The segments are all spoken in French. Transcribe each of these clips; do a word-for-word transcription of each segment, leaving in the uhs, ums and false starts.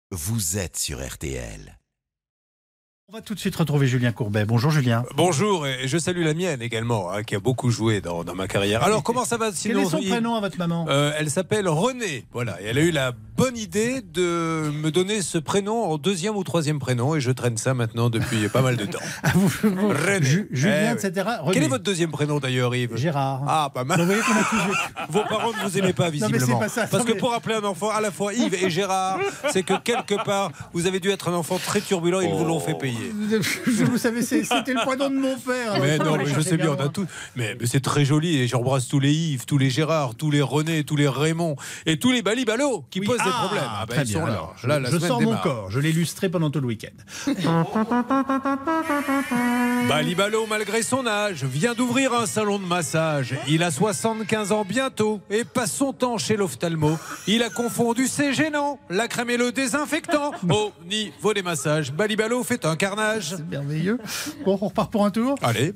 vous êtes sur R T L. On va tout de suite retrouver Julien Courbet. Bonjour Julien. Bonjour, et je salue la mienne également, hein, qui a beaucoup joué dans, dans ma carrière. Alors comment ça va sinon? Quel est son il... prénom à votre maman? euh, Elle s'appelle Renée, voilà, et elle a eu la bonne idée de me donner ce prénom en deuxième ou troisième prénom, et je traîne ça maintenant depuis pas mal de temps. Ah, vous, vous, Renée. Ju, Julien, eh, et cetera. Quel est votre deuxième prénom d'ailleurs, Yves? Gérard. Ah, pas mal. Vous voyez qu'on a tous... Vos parents ne vous aimaient pas visiblement. Non, mais c'est pas ça. Parce non, que mais... pour appeler un enfant à la fois Yves et Gérard, c'est que quelque part, vous avez dû être un enfant très turbulent, ils oh. vous l'ont fait payer. Vous savez, c'était le prénom de mon père. Mais non, mais je sais bien, on a tout. Mais, mais c'est très joli, et j'embrasse tous les Yves, tous les Gérard, tous les René, tous les Raymond, et tous les Balibalos qui oui, posent ah, des problèmes. Ah, ben, ils bien, sont alors, là. là la je sors démarre. mon corps, je l'ai illustré pendant tout le week-end. Balibalo, malgré son âge, vient d'ouvrir un salon de massage. Il a soixante-quinze ans bientôt et passe son temps chez l'ophtalmo. Il a confondu, c'est gênant, la crème et le désinfectant. Au niveau des massages, Balibalo fait un carnage. C'est merveilleux. Bon, on repart pour un tour. Allez.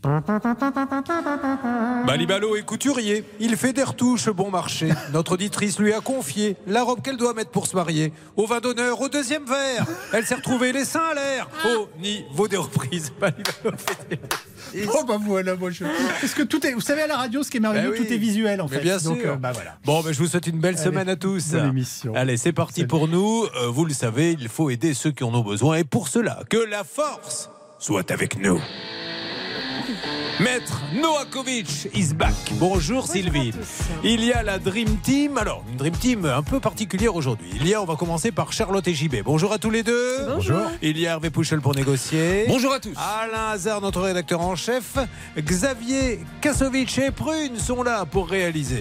Balibalo est couturier, il fait des retouches bon marché. Notre auditrice lui a confié la robe qu'elle doit mettre pour se marier. Au vin d'honneur, au deuxième verre, elle s'est retrouvée les seins à l'air. Au niveau des reprises, Balibalo fait des... Oh bah voilà, moi je... Parce que tout est, vous savez, à la radio, ce qui est merveilleux, eh oui. tout est visuel en fait. Mais bien sûr. Donc, euh, bah voilà. Bon, bah, je vous souhaite une belle Allez, semaine à tous. Bonne émission. Allez, c'est parti Salut. Pour nous. Euh, vous le savez, il faut aider ceux qui en ont besoin. Et pour cela, que la force soit avec nous. Maître Novakovic is back. Bonjour Sylvie. Il y a la Dream Team. Alors, une Dream Team un peu particulière aujourd'hui. Il y a, on va commencer par Charlotte et J B. Bonjour à tous les deux. Bonjour. Il y a Hervé Pouchel pour négocier. Bonjour à tous. Alain Hazard, notre rédacteur en chef. Xavier Kasovic et Prune sont là pour réaliser.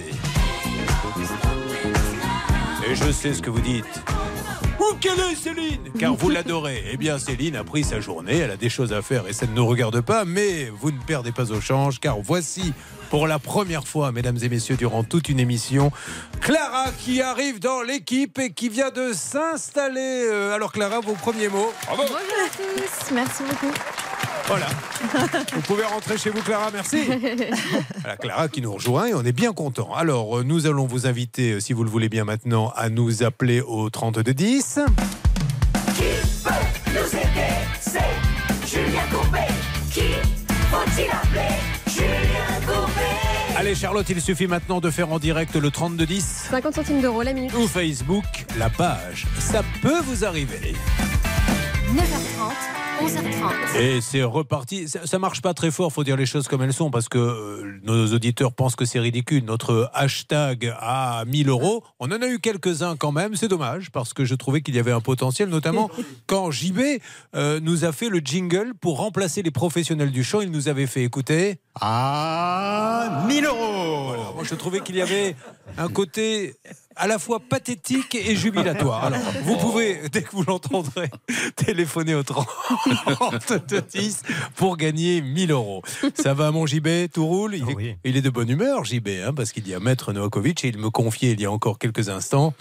Et je sais ce que vous dites. Où qu'elle est Céline? Car vous l'adorez. Eh bien Céline a pris sa journée, elle a des choses à faire et ça ne nous regarde pas, mais vous ne perdez pas au change, car voici pour la première fois, mesdames et messieurs, durant toute une émission, Clara qui arrive dans l'équipe et qui vient de s'installer. Alors Clara, vos premiers mots. Bravo. Bonjour à tous, merci beaucoup. Voilà, vous pouvez rentrer chez vous Clara, merci. Voilà, Clara qui nous rejoint et on est bien content. Alors nous allons vous inviter, si vous le voulez bien maintenant, à nous appeler au trente-deux dix. Qui peut nous aider? C'est Julien Courbet. Qui faut-il appeler? Julien Courbet. Allez Charlotte, il suffit maintenant de faire en direct le trente-deux dix. cinquante centimes d'euros la minute. Ou Facebook, la page. Ça peut vous arriver. neuf heures trente. onze heures trente. Et c'est reparti. Ça, ça marche pas très fort, faut dire les choses comme elles sont, parce que euh, nos auditeurs pensent que c'est ridicule. Notre hashtag à mille euros, on en a eu quelques-uns quand même. C'est dommage, parce que je trouvais qu'il y avait un potentiel, notamment quand J B euh, nous a fait le jingle pour remplacer les professionnels du chant. Il nous avait fait écouter à mille euros. Voilà. Moi, je trouvais qu'il y avait un côté à la fois pathétique et jubilatoire. Alors, vous pouvez, dès que vous l'entendrez, téléphoner au trente-deux dix pour gagner mille euros. Ça va, mon J B? Tout roule? Il est, oui. il est de bonne humeur, J B, hein, parce qu'il y a Maître Novakovic et il me confiait il y a encore quelques instants.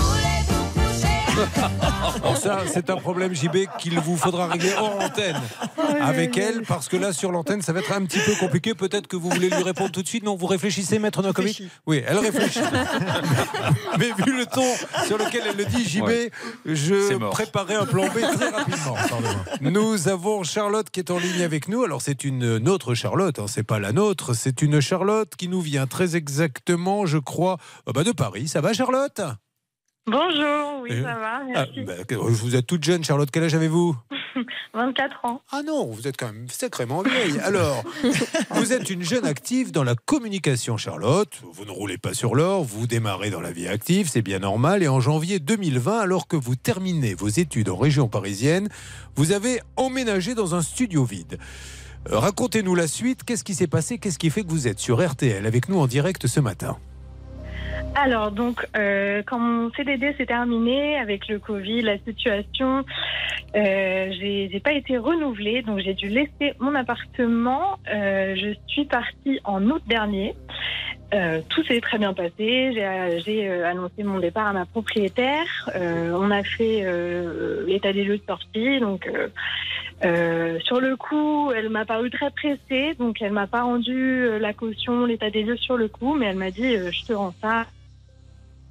Bon, ça, c'est un problème, J B, qu'il vous faudra régler hors antenne avec elle, parce que là, sur l'antenne, ça va être un petit peu compliqué. Peut-être que vous voulez lui répondre tout de suite. Non, vous réfléchissez, Maître Novakovic? Oui, elle réfléchit. Mais vu le ton sur lequel elle le dit, J B, ouais. je préparais un plan B très rapidement. Nous avons Charlotte qui est en ligne avec nous. Alors, c'est une autre Charlotte, hein, c'est pas la nôtre. C'est une Charlotte qui nous vient très exactement, je crois, bah, de Paris. Ça va, Charlotte? Bonjour, oui, ça va, merci. Ah, bah, vous êtes toute jeune, Charlotte. Quel âge avez-vous? vingt-quatre ans. Ah non, vous êtes quand même sacrément vieille. Alors, vous êtes une jeune active dans la communication, Charlotte. Vous ne roulez pas sur l'or, vous démarrez dans la vie active, c'est bien normal. Et en janvier deux mille vingt, alors que vous terminez vos études en région parisienne, vous avez emménagé dans un studio vide. Euh, racontez-nous la suite. Qu'est-ce qui s'est passé? Qu'est-ce qui fait que vous êtes sur R T L avec nous en direct ce matin? Alors, donc, euh, quand mon C D D s'est terminé avec le Covid, la situation, euh, j'ai, j'ai pas été renouvelée, donc j'ai dû laisser mon appartement. Euh, je suis partie en août dernier. Euh, tout s'est très bien passé. J'ai, j'ai euh, annoncé mon départ à ma propriétaire. Euh, on a fait euh, l'état des lieux de sortie, donc. Euh, Euh, sur le coup, elle m'a paru très pressée, donc elle m'a pas rendu euh, la caution, l'état des lieux sur le coup, mais elle m'a dit euh, je te rends ça.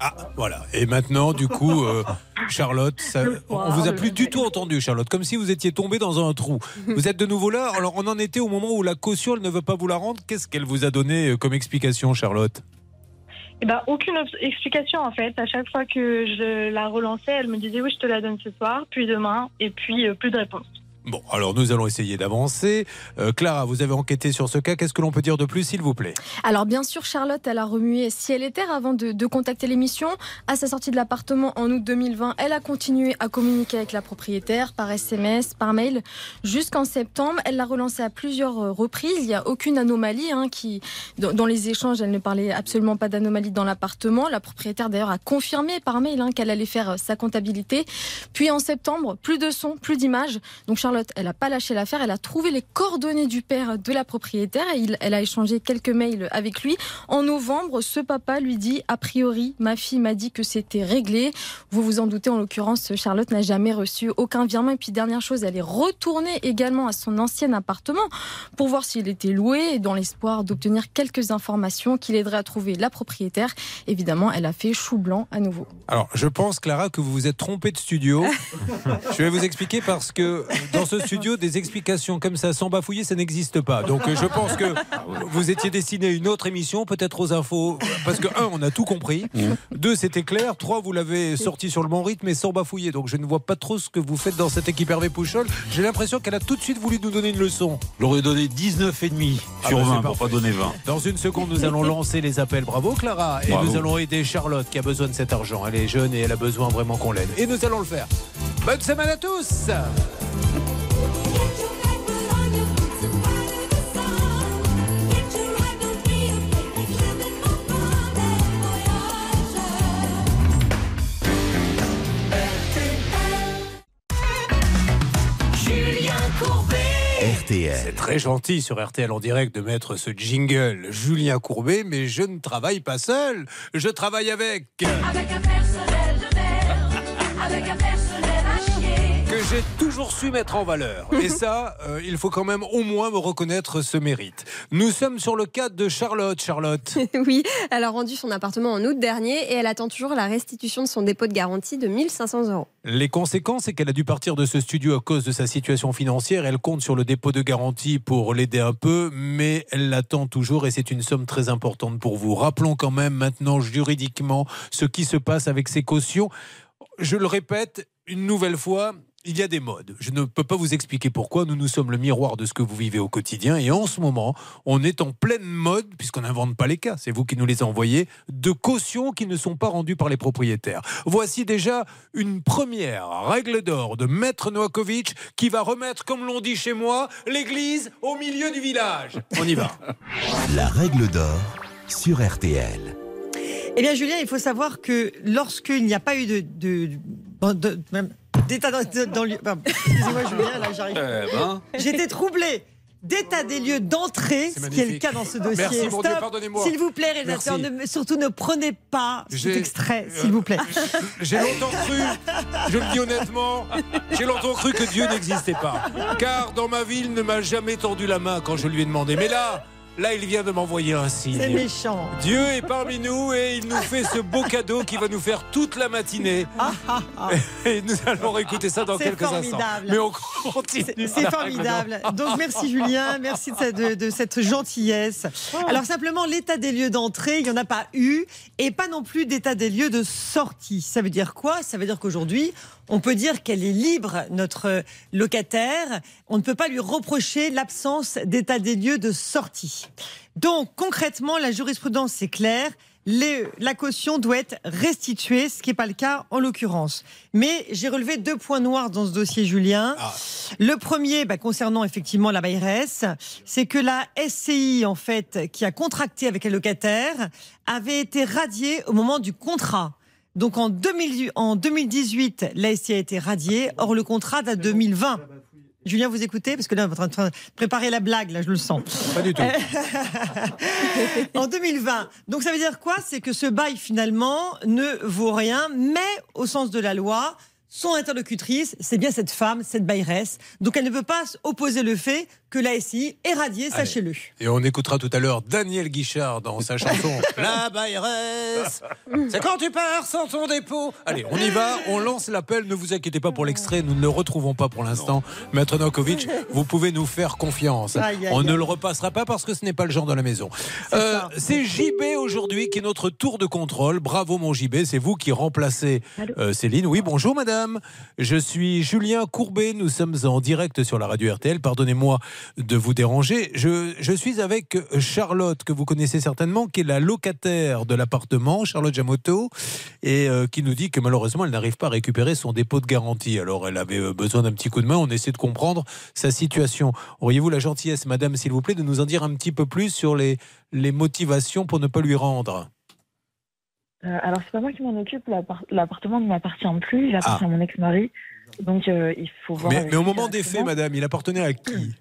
Ah, voilà. Et maintenant, du coup, euh, Charlotte, ça, on vous a plus du tout entendu, Charlotte, comme si vous étiez tombée dans un trou. Vous êtes de nouveau là. Alors, on en était au moment où la caution, elle ne veut pas vous la rendre. Qu'est-ce qu'elle vous a donné comme explication, Charlotte ? Eh ben, aucune explication en fait. À chaque fois que je la relançais, elle me disait oui, je te la donne ce soir, puis demain, et puis euh, plus de réponse. Bon, alors nous allons essayer d'avancer. Euh, Clara, vous avez enquêté sur ce cas. Qu'est-ce que l'on peut dire de plus, s'il vous plaît ? Alors bien sûr, Charlotte, elle a remué ciel et terre avant de, de contacter l'émission. À sa sortie de l'appartement en août deux mille vingt, elle a continué à communiquer avec la propriétaire par S M S, par mail. Jusqu'en septembre, elle l'a relancé à plusieurs reprises. Il n'y a aucune anomalie. Hein, qui, dans, dans les échanges, elle ne parlait absolument pas d'anomalie dans l'appartement. La propriétaire d'ailleurs a confirmé par mail hein, qu'elle allait faire sa comptabilité. Puis en septembre, plus de son, plus d'images. Donc Charlotte, elle n'a pas lâché l'affaire, elle a trouvé les coordonnées du père de la propriétaire et il, elle a échangé quelques mails avec lui. En novembre, ce papa lui dit, a priori, ma fille m'a dit que c'était réglé. Vous vous en doutez, en l'occurrence, Charlotte n'a jamais reçu aucun virement. Et puis dernière chose, elle est retournée également à son ancien appartement pour voir s'il était loué, dans l'espoir d'obtenir quelques informations qui l'aideraient à trouver la propriétaire. Évidemment, elle a fait chou blanc à nouveau. Alors, je pense, Clara, que vous vous êtes trompée de studio. Je vais vous expliquer parce que dans ce studio, des explications comme ça, sans bafouiller, ça n'existe pas. Donc, je pense que vous étiez destiné à une autre émission, peut-être aux infos, parce que, un, on a tout compris. Deux, c'était clair. Trois, vous l'avez sorti sur le bon rythme et sans bafouiller. Donc, je ne vois pas trop ce que vous faites dans cette équipe Hervé Pouchol. J'ai l'impression qu'elle a tout de suite voulu nous donner une leçon. J'aurais donné dix-neuf virgule cinq sur ah bah vingt pour pas donner vingt. Dans une seconde, nous allons lancer les appels. Bravo, Clara. Et Bravo. nous allons aider Charlotte qui a besoin de cet argent. Elle est jeune et elle a besoin vraiment qu'on l'aide. Et nous allons le faire. Bonne semaine à tous. R T L. C'est très gentil sur R T L en direct de mettre ce jingle Julien Courbet, mais je ne travaille pas seul. Je travaille avec... Avec un personnel de merde, avec un personnel à chier. que j'ai toujours su mettre en valeur. Et ça, euh, il faut quand même au moins me reconnaître ce mérite. Nous sommes sur le cas de Charlotte. Charlotte. Oui, elle a rendu son appartement en août dernier et elle attend toujours la restitution de son dépôt de garantie de mille cinq cents euros. Les conséquences, c'est qu'elle a dû partir de ce studio à cause de sa situation financière. Elle compte sur le dépôt de garantie pour l'aider un peu, mais elle l'attend toujours et c'est une somme très importante pour vous. Rappelons quand même maintenant juridiquement ce qui se passe avec ces cautions. Je le répète une nouvelle fois, il y a des modes. Je ne peux pas vous expliquer pourquoi. Nous, nous sommes le miroir de ce que vous vivez au quotidien. Et en ce moment, on est en pleine mode, puisqu'on n'invente pas les cas, c'est vous qui nous les envoyez, de cautions qui ne sont pas rendues par les propriétaires. Voici déjà une première règle d'or de Maître Novakovic qui va remettre, comme l'on dit chez moi, l'église au milieu du village. On y va. La règle d'or sur R T L. Eh bien, Julien, il faut savoir que lorsqu'il n'y a pas eu de... de, de, de même, d'état dans, dans le... Excusez-moi, Julien, là, j'arrive. Eh ben. J'étais troublée. D'état des lieux d'entrée, ce qui est le cas dans ce dossier. Merci, mon Stop. Dieu, pardonnez-moi. S'il vous plaît, réalisateur, ne, surtout ne prenez pas cet J'ai- extrait, s'il vous plaît. J'ai longtemps cru, je le dis honnêtement, j'ai longtemps cru que Dieu n'existait pas. Car dans ma vie, il ne m'a jamais tendu la main quand je lui ai demandé. Mais là, là, il vient de m'envoyer un signe. C'est méchant. Dieu est parmi nous et il nous fait ce beau cadeau qui va nous faire toute la matinée. Ah, ah, ah. Et nous allons écouter ça dans C'est quelques instants. formidable. Mais on continue. C'est c'est formidable. Donc merci Julien, merci de cette, de, de cette gentillesse. Alors simplement, l'état des lieux d'entrée, il n'y en a pas eu, et pas non plus d'état des lieux de sortie. Ça veut dire quoi? Ça veut dire qu'aujourd'hui, on peut dire qu'elle est libre, notre locataire. On ne peut pas lui reprocher l'absence d'état des lieux de sortie. Donc concrètement, la jurisprudence c'est clair. Les, la caution doit être restituée, ce qui n'est pas le cas en l'occurrence. Mais j'ai relevé deux points noirs dans ce dossier, Julien. Ah. Le premier, bah, concernant effectivement la bailleresse, c'est que la S C I, en fait, qui a contracté avec les locataires, avait été radiée au moment du contrat. Donc en, deux mille, en deux mille dix-huit, la S C I a été radiée, or le contrat date de deux mille vingt. Julien, vous écoutez? Parce que là, vous êtes en train de préparer la blague, là, je le sens. Pas du tout. En deux mille vingt. Donc ça veut dire quoi? C'est que ce bail, finalement, ne vaut rien, mais au sens de la loi, son interlocutrice, c'est bien cette femme, cette bailleresse. Donc elle ne peut pas opposer le fait que la S C I est radiée, sachez-le. Et on écoutera tout à l'heure Daniel Guichard dans sa chanson La Bayresse, c'est quand tu pars sans ton dépôt. Allez, on y va, on lance l'appel, ne vous inquiétez pas pour l'extrait, nous ne le retrouvons pas pour l'instant. Maître Novakovic, vous pouvez nous faire confiance. Aïe, aïe, on aïe. ne le repassera pas parce que ce n'est pas le genre de la maison. C'est Euh, ça. c'est J B aujourd'hui qui est notre tour de contrôle. Bravo mon J B, c'est vous qui remplacez euh, Céline. Oui, bonjour madame. Je suis Julien Courbet, nous sommes en direct sur la radio R T L. Pardonnez-moi de vous déranger. Je, je suis avec Charlotte, que vous connaissez certainement, qui est la locataire de l'appartement, Charlotte Jamoto, et euh, qui nous dit que malheureusement, elle n'arrive pas à récupérer son dépôt de garantie. Alors, elle avait euh, besoin d'un petit coup de main. On essaie de comprendre sa situation. Auriez-vous la gentillesse, madame, s'il vous plaît, de nous en dire un petit peu plus sur les, les motivations pour ne pas lui rendre? Euh, alors, c'est pas moi qui m'en occupe. L'appart- L'appartement ne m'appartient plus. Il appartient Ah. à mon ex-mari. Donc, euh, il faut voir. Mais, avec mais au lui moment des faits, directement. madame, il appartenait à qui?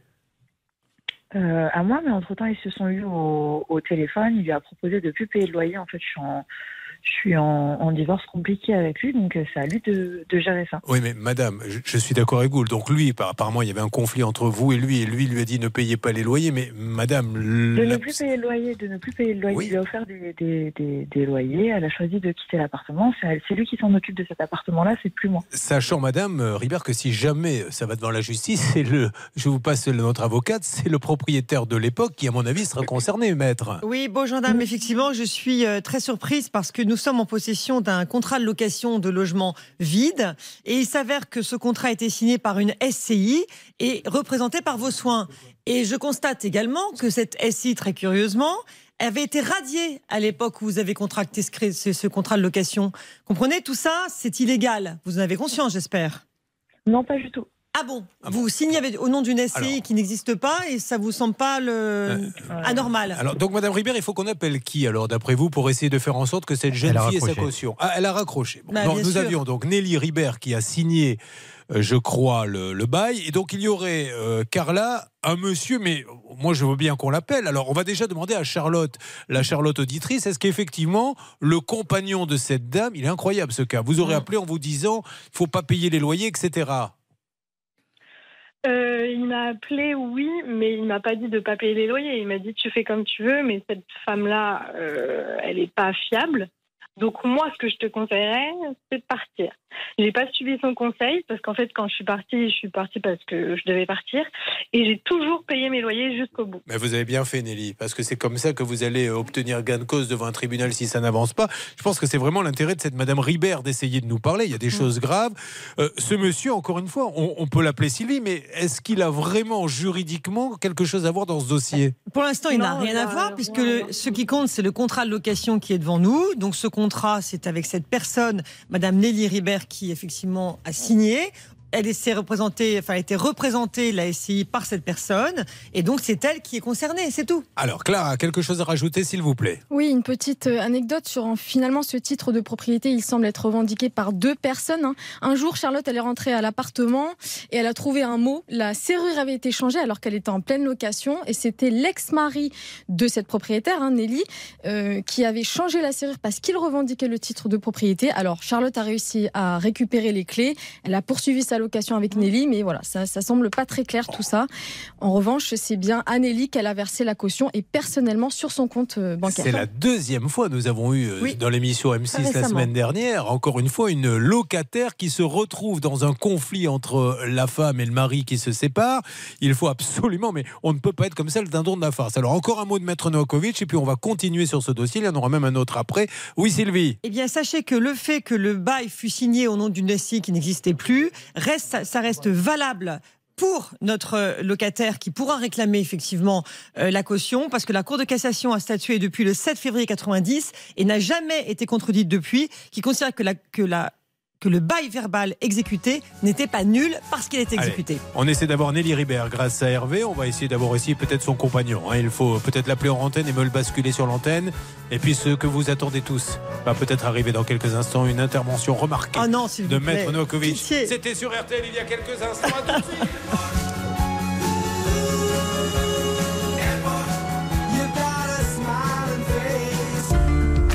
Euh, à moi, mais entre-temps, ils se sont eus au, au téléphone. Il lui a proposé de plus payer le loyer. En fait, je suis en, je suis en, en divorce compliqué avec lui. Donc, euh, c'est à lui de, de gérer ça. Oui, mais madame, je, je suis d'accord avec vous. Donc lui, par- apparemment, il y avait un conflit entre vous et lui, et lui lui a dit ne payez pas les loyers. Mais madame, De la- ne plus payer le loyer, de ne plus payer le loyer. Oui. Il lui a offert des, des, des, des loyers. Elle a choisi de quitter l'appartement. C'est, elle- c'est lui qui s'en occupe de cet appartement-là. C'est plus moi. sachant, madame euh, Ribert, que si jamais ça va devant la justice, c'est le, je vous passe le- notre avocate, c'est le propriétaire de l'époque qui, à mon avis, sera concerné, maître. Oui, bon gendarme, effectivement, je suis euh, très surprise parce que nous sommes en possession d'un contrat de location de logement vide et il s'avère que ce contrat a été signé par une S C I et représenté par vos soins. Et je constate également que cette S C I, très curieusement, avait été radiée à l'époque où vous avez contracté ce, ce, ce contrat de location. Comprenez, tout ça, c'est illégal. Vous en avez conscience, j'espère. Non, pas du tout. Ah bon, Ah vous signez avec- au nom d'une S C I Alors. qui n'existe pas et ça vous semble pas le... anormal. Alors, donc, madame Ribert, il faut qu'on appelle qui, alors, d'après vous, pour essayer de faire en sorte que cette jeune Elle a fille ait sa raccroché. caution? Ah, elle a raccroché. Bon, Bah, non, bien nous sûr. avions donc Nelly Ribert qui a signé, euh, je crois, le, le bail. Et donc, il y aurait, euh, Carla, un monsieur, mais moi, je veux bien qu'on l'appelle. Alors, on va déjà demander à Charlotte, la Charlotte auditrice, est-ce qu'effectivement, le compagnon de cette dame, il est incroyable ce cas, vous aurez appelé en vous disant, il ne faut pas payer les loyers, et cetera. Euh, il m'a appelé, oui, mais il m'a pas dit de pas payer les loyers. Il m'a dit tu fais comme tu veux, mais cette femme-là, euh, elle est pas fiable. Donc moi, ce que je te conseillerais, c'est de partir. J'ai pas suivi son conseil parce qu'en fait, quand je suis partie, je suis partie parce que je devais partir et j'ai toujours payé mes loyers jusqu'au bout. Mais vous avez bien fait, Nelly, parce que c'est comme ça que vous allez obtenir gain de cause devant un tribunal si ça n'avance pas. Je pense que c'est vraiment l'intérêt de cette Madame Ribert d'essayer de nous parler. Il y a des choses graves. Euh, ce monsieur, encore une fois, on, on peut l'appeler Sylvie, mais est-ce qu'il a vraiment juridiquement quelque chose à voir dans ce dossier? Pour l'instant, il n'a Non, rien il à a voir, rien puisque à le- voir. ce qui compte, c'est le contrat de location qui est devant nous. Donc, ce contrat, c'est avec cette personne, Madame Nelly Ribert, qui effectivement a signé. Elle s'est représentée, enfin, a été représentée, la S C I, par cette personne. Et donc, c'est elle qui est concernée, c'est tout. Alors, Clara, quelque chose à rajouter, s'il vous plaît? Oui, une petite euh, anecdote sur euh, finalement ce titre de propriété. Il semble être revendiqué par deux personnes. hein. Un jour, Charlotte, elle est rentrée à l'appartement et elle a trouvé un mot. La serrure avait été changée alors qu'elle était en pleine location et c'était l'ex-mari de cette propriétaire, hein, Nelly, euh, qui avait changé la serrure parce qu'il revendiquait le titre de propriété. Alors, Charlotte a réussi à récupérer les clés. Elle a poursuivi sa location avec Nelly, mais voilà, ça, ça semble pas très clair tout ça. En revanche, c'est bien à Nelly qu'elle a versé la caution et personnellement sur son compte euh, bancaire. C'est la deuxième fois, nous avons eu euh, Oui. dans l'émission M six la Récemment. semaine dernière, encore une fois, une locataire qui se retrouve dans un conflit entre la femme et le mari qui se séparent. Il faut absolument, mais on ne peut pas être comme ça le dindon de la farce. Alors encore un mot de Maître Novakovic et puis on va continuer sur ce dossier. Il y en aura même un autre après. Oui, Sylvie? Eh bien, sachez que le fait que le bail fût signé au nom d'une S C I qui n'existait plus, reste, ça reste valable pour notre locataire qui pourra réclamer effectivement euh, la caution, parce que la Cour de cassation a statué depuis le sept février quatre-vingt-dix et n'a jamais été contredite depuis, qui considère que la, que la que le bail verbal exécuté n'était pas nul parce qu'il est exécuté. Allez, on essaie d'avoir Nelly Ribert grâce à Hervé. On va essayer d'avoir aussi peut-être son compagnon. hein. Il faut peut-être l'appeler en antenne et me le basculer sur l'antenne. Et puis ce que vous attendez tous va peut-être arriver dans quelques instants. Une intervention remarquée Oh non, s'il de vous plaît. Maître Novakovic. Pitié. C'était sur R T L il y a quelques instants. À tout de suite.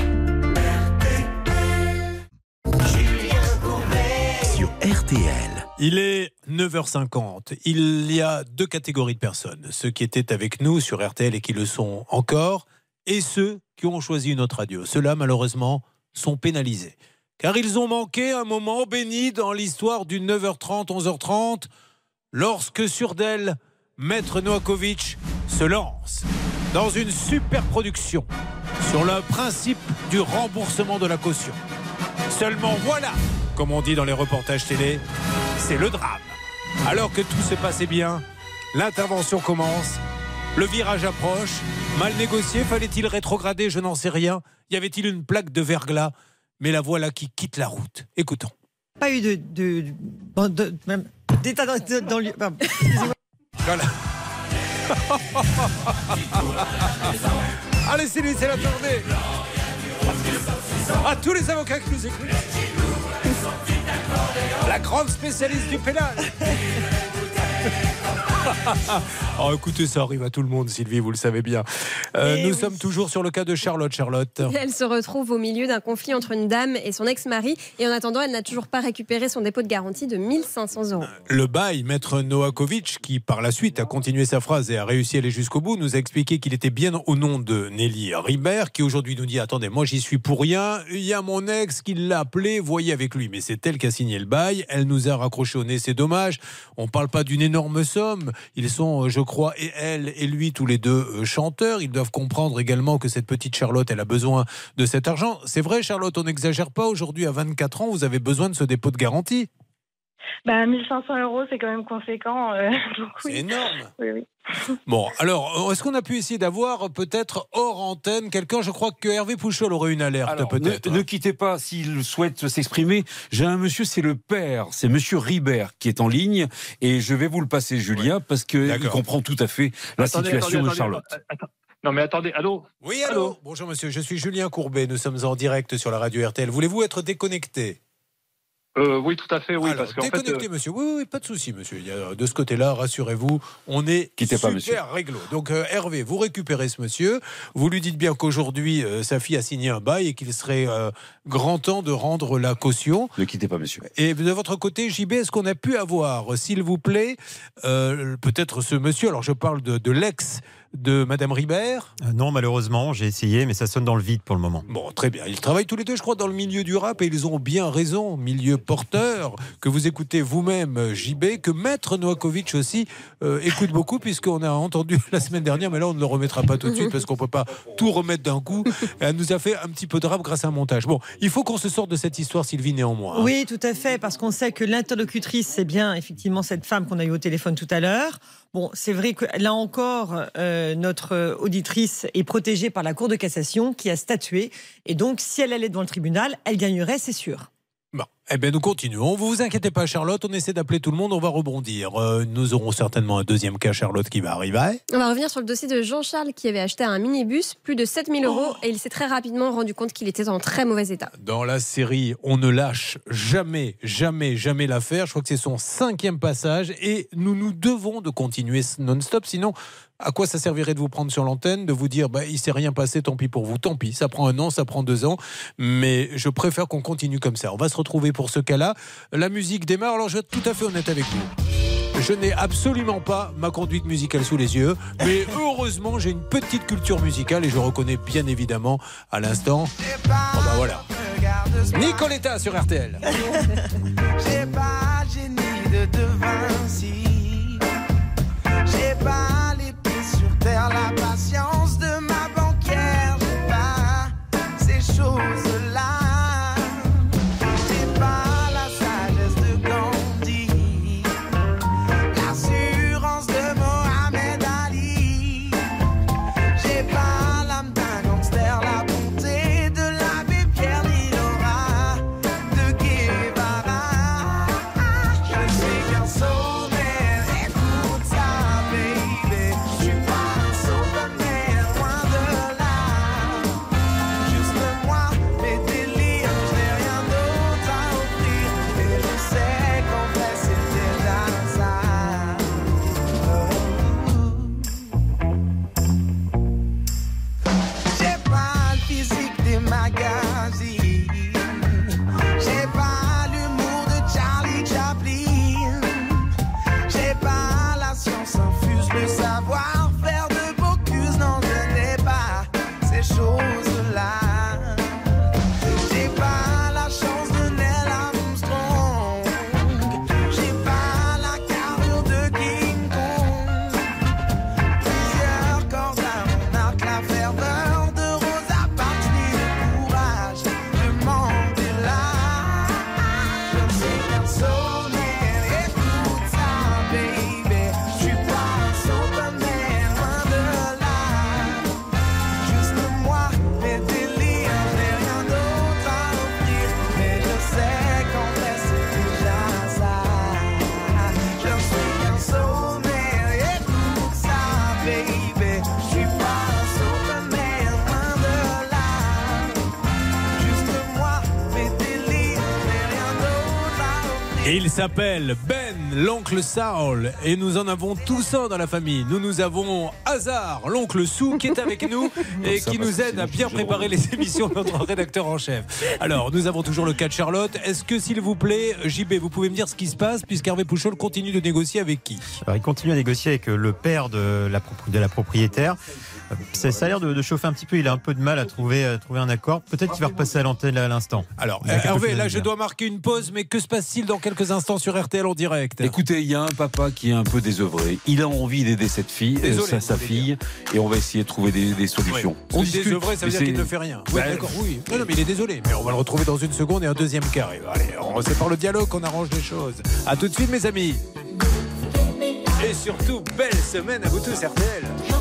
Sur R T L. Il est neuf heures cinquante. Il y a deux catégories de personnes. Ceux qui étaient avec nous sur R T L et qui le sont encore, et ceux qui ont choisi une autre radio. Ceux-là, malheureusement, sont pénalisés. Car ils ont manqué un moment béni dans l'histoire du neuf heures trente, onze heures trente, lorsque sur d'elle, Maître Novakovic se lance dans une super production sur le principe du remboursement de la caution. Seulement voilà, comme on dit dans les reportages télé, c'est le drame. Alors que tout se passait bien, l'intervention commence, le virage approche, mal négocié, fallait-il rétrograder, je n'en sais rien. Y avait-il une plaque de verglas? Mais la voilà qui quitte la route. Écoutons. Pas eu de, de, de, de même d'état dans, dans le... Pardon, excusez-moi. Voilà. Allez, c'est lui, c'est la tournée. À tous les avocats qui nous écoutent. La grande spécialiste du pénal. Oh, écoutez, ça arrive à tout le monde, Sylvie, vous le savez bien. Euh, nous oui. sommes toujours sur le cas de Charlotte. Charlotte. Elle se retrouve au milieu d'un conflit entre une dame et son ex-mari. Et en attendant, elle n'a toujours pas récupéré son dépôt de garantie de mille cinq cents euros. Le bail, Maître Novakovic, qui par la suite a continué sa phrase et a réussi à aller jusqu'au bout, nous a expliqué qu'il était bien au nom de Nelly Ribert, qui aujourd'hui nous dit, attendez, moi j'y suis pour rien, il y a mon ex qui l'a appelé, voyez avec lui. Mais c'est elle qui a signé le bail, elle nous a raccroché au nez, c'est dommage. On ne parle pas d'une énorme somme. Ils sont, je crois, et elle et lui, tous les deux euh, chanteurs. Ils doivent comprendre également que cette petite Charlotte, elle a besoin de cet argent. C'est vrai, Charlotte, on n'exagère pas. Aujourd'hui, à vingt-quatre ans, vous avez besoin de ce dépôt de garantie. Bah, mille cinq cents euros, c'est quand même conséquent. Euh, donc oui. C'est énorme. Oui, oui. Bon, alors, est-ce qu'on a pu essayer d'avoir peut-être hors antenne quelqu'un? Je crois que Hervé Pouchol aurait une alerte, alors, peut-être. Ne, ne quittez pas s'il souhaite s'exprimer. J'ai un monsieur, c'est le père, c'est monsieur Ribert qui est en ligne et je vais vous le passer, Julien, ouais. parce qu'il comprend tout à fait la attendez, situation attendez, de Charlotte. Attendez, attendez. Non mais attendez, allô? Oui, allô, allô Bonjour monsieur, je suis Julien Courbet, nous sommes en direct sur la radio R T L. Voulez-vous être déconnecté? Euh, oui, tout à fait, oui. Alors, parce qu'en déconnecté, fait, euh... monsieur. Oui, oui, pas de souci, monsieur. Il y a, de ce côté-là, rassurez-vous, on est Quittez super pas, monsieur. réglo. Donc, euh, Hervé, vous récupérez ce monsieur. Vous lui dites bien qu'aujourd'hui, euh, sa fille a signé un bail et qu'il serait euh, grand temps de rendre la caution. Ne quittez pas, monsieur. Et de votre côté, J B, est-ce qu'on a pu avoir, s'il vous plaît, euh, peut-être ce monsieur, alors je parle de, de l'ex de Madame Ribert? euh, Non, malheureusement, j'ai essayé, mais ça sonne dans le vide pour le moment. Bon, très bien. Ils travaillent tous les deux, je crois, dans le milieu du rap et ils ont bien raison, milieu porteur, que vous écoutez vous-même, J B, que Maître Novakovic aussi euh, écoute beaucoup, puisqu'on a entendu la semaine dernière, mais là on ne le remettra pas tout de suite parce qu'on ne peut pas tout remettre d'un coup. Elle nous a fait un petit peu de rap grâce à un montage. Bon, il faut qu'on se sorte de cette histoire, Sylvie, néanmoins. Oui, tout à fait, parce qu'on sait que l'interlocutrice, c'est bien effectivement cette femme qu'on a eue au téléphone tout à l'heure. Bon, c'est vrai que là encore, euh, notre auditrice est protégée par la Cour de cassation qui a statué. Et donc, si elle allait devant le tribunal, elle gagnerait, c'est sûr. Bon, eh bien, nous continuons. Vous vous inquiétez pas, Charlotte. On essaie d'appeler tout le monde. On va rebondir. Euh, nous aurons certainement un deuxième cas, Charlotte, qui va arriver. On va revenir sur le dossier de Jean-Charles qui avait acheté un minibus, plus de sept mille euros, oh. et il s'est très rapidement rendu compte qu'il était en très mauvais état. Dans la série, on ne lâche jamais, jamais, jamais l'affaire. Je crois que c'est son cinquième passage et nous nous devons de continuer non-stop. Sinon, à quoi ça servirait de vous prendre sur l'antenne, de vous dire bah, il ne s'est rien passé, tant pis pour vous, tant pis, ça prend un an, ça prend deux ans, mais je préfère qu'on continue comme ça. On va se retrouver pour ce cas-là. La musique démarre, alors je vais être tout à fait honnête avec vous. Je n'ai absolument pas ma conduite musicale sous les yeux, mais heureusement j'ai une petite culture musicale et je reconnais bien évidemment à l'instant. Bon ben voilà. Nicoletta sur R T L. J'ai pas le génie de De Vinci. J'ai pas les pieds sur terre, la patience de ma banquière. J'ai pas ces choses-là. J'ai pas la sagesse de Gandhi, l'assurance de Mohamed Ali. J'ai pas l'âme d'un gangster, la bonté de l'abbé Pierre, ni l'aura de Guevara. Il s'appelle Ben, l'oncle Saul, et nous en avons tous un dans la famille. Nous, nous avons Hazard, l'oncle Sou, qui est avec nous et qui nous aide à bien préparer les émissions de notre rédacteur en chef. Alors, nous avons toujours le cas de Charlotte. Est-ce que, s'il vous plaît, J B, vous pouvez me dire ce qui se passe, puisqu'Hervé Pouchol continue de négocier avec qui? Alors, il continue à négocier avec le père de la, de la propriétaire. Ça, ça a l'air de, de chauffer un petit peu. Il a un peu de mal à trouver, à trouver un accord. Peut-être qu'il va repasser à l'antenne à l'instant. Alors, Hervé, là, je dois marquer une pause, mais que se passe-t-il dans quelques instants sur R T L en direct? Écoutez, il y a un papa qui est un peu désœuvré. Il a envie d'aider cette fille, Désolé, sa, sa fille, et on va essayer de trouver des, des solutions. Oui. On désœuvré, ça veut dire qu'il ne fait rien. Oui, bah, d'accord, oui. Non, non, mais il est désolé. Mais on va le retrouver dans une seconde et un deuxième qui arrive. Allez, c'est par le dialogue qu'on arrange les choses. À tout de suite, mes amis. Et surtout, belle semaine à vous tous, R T L.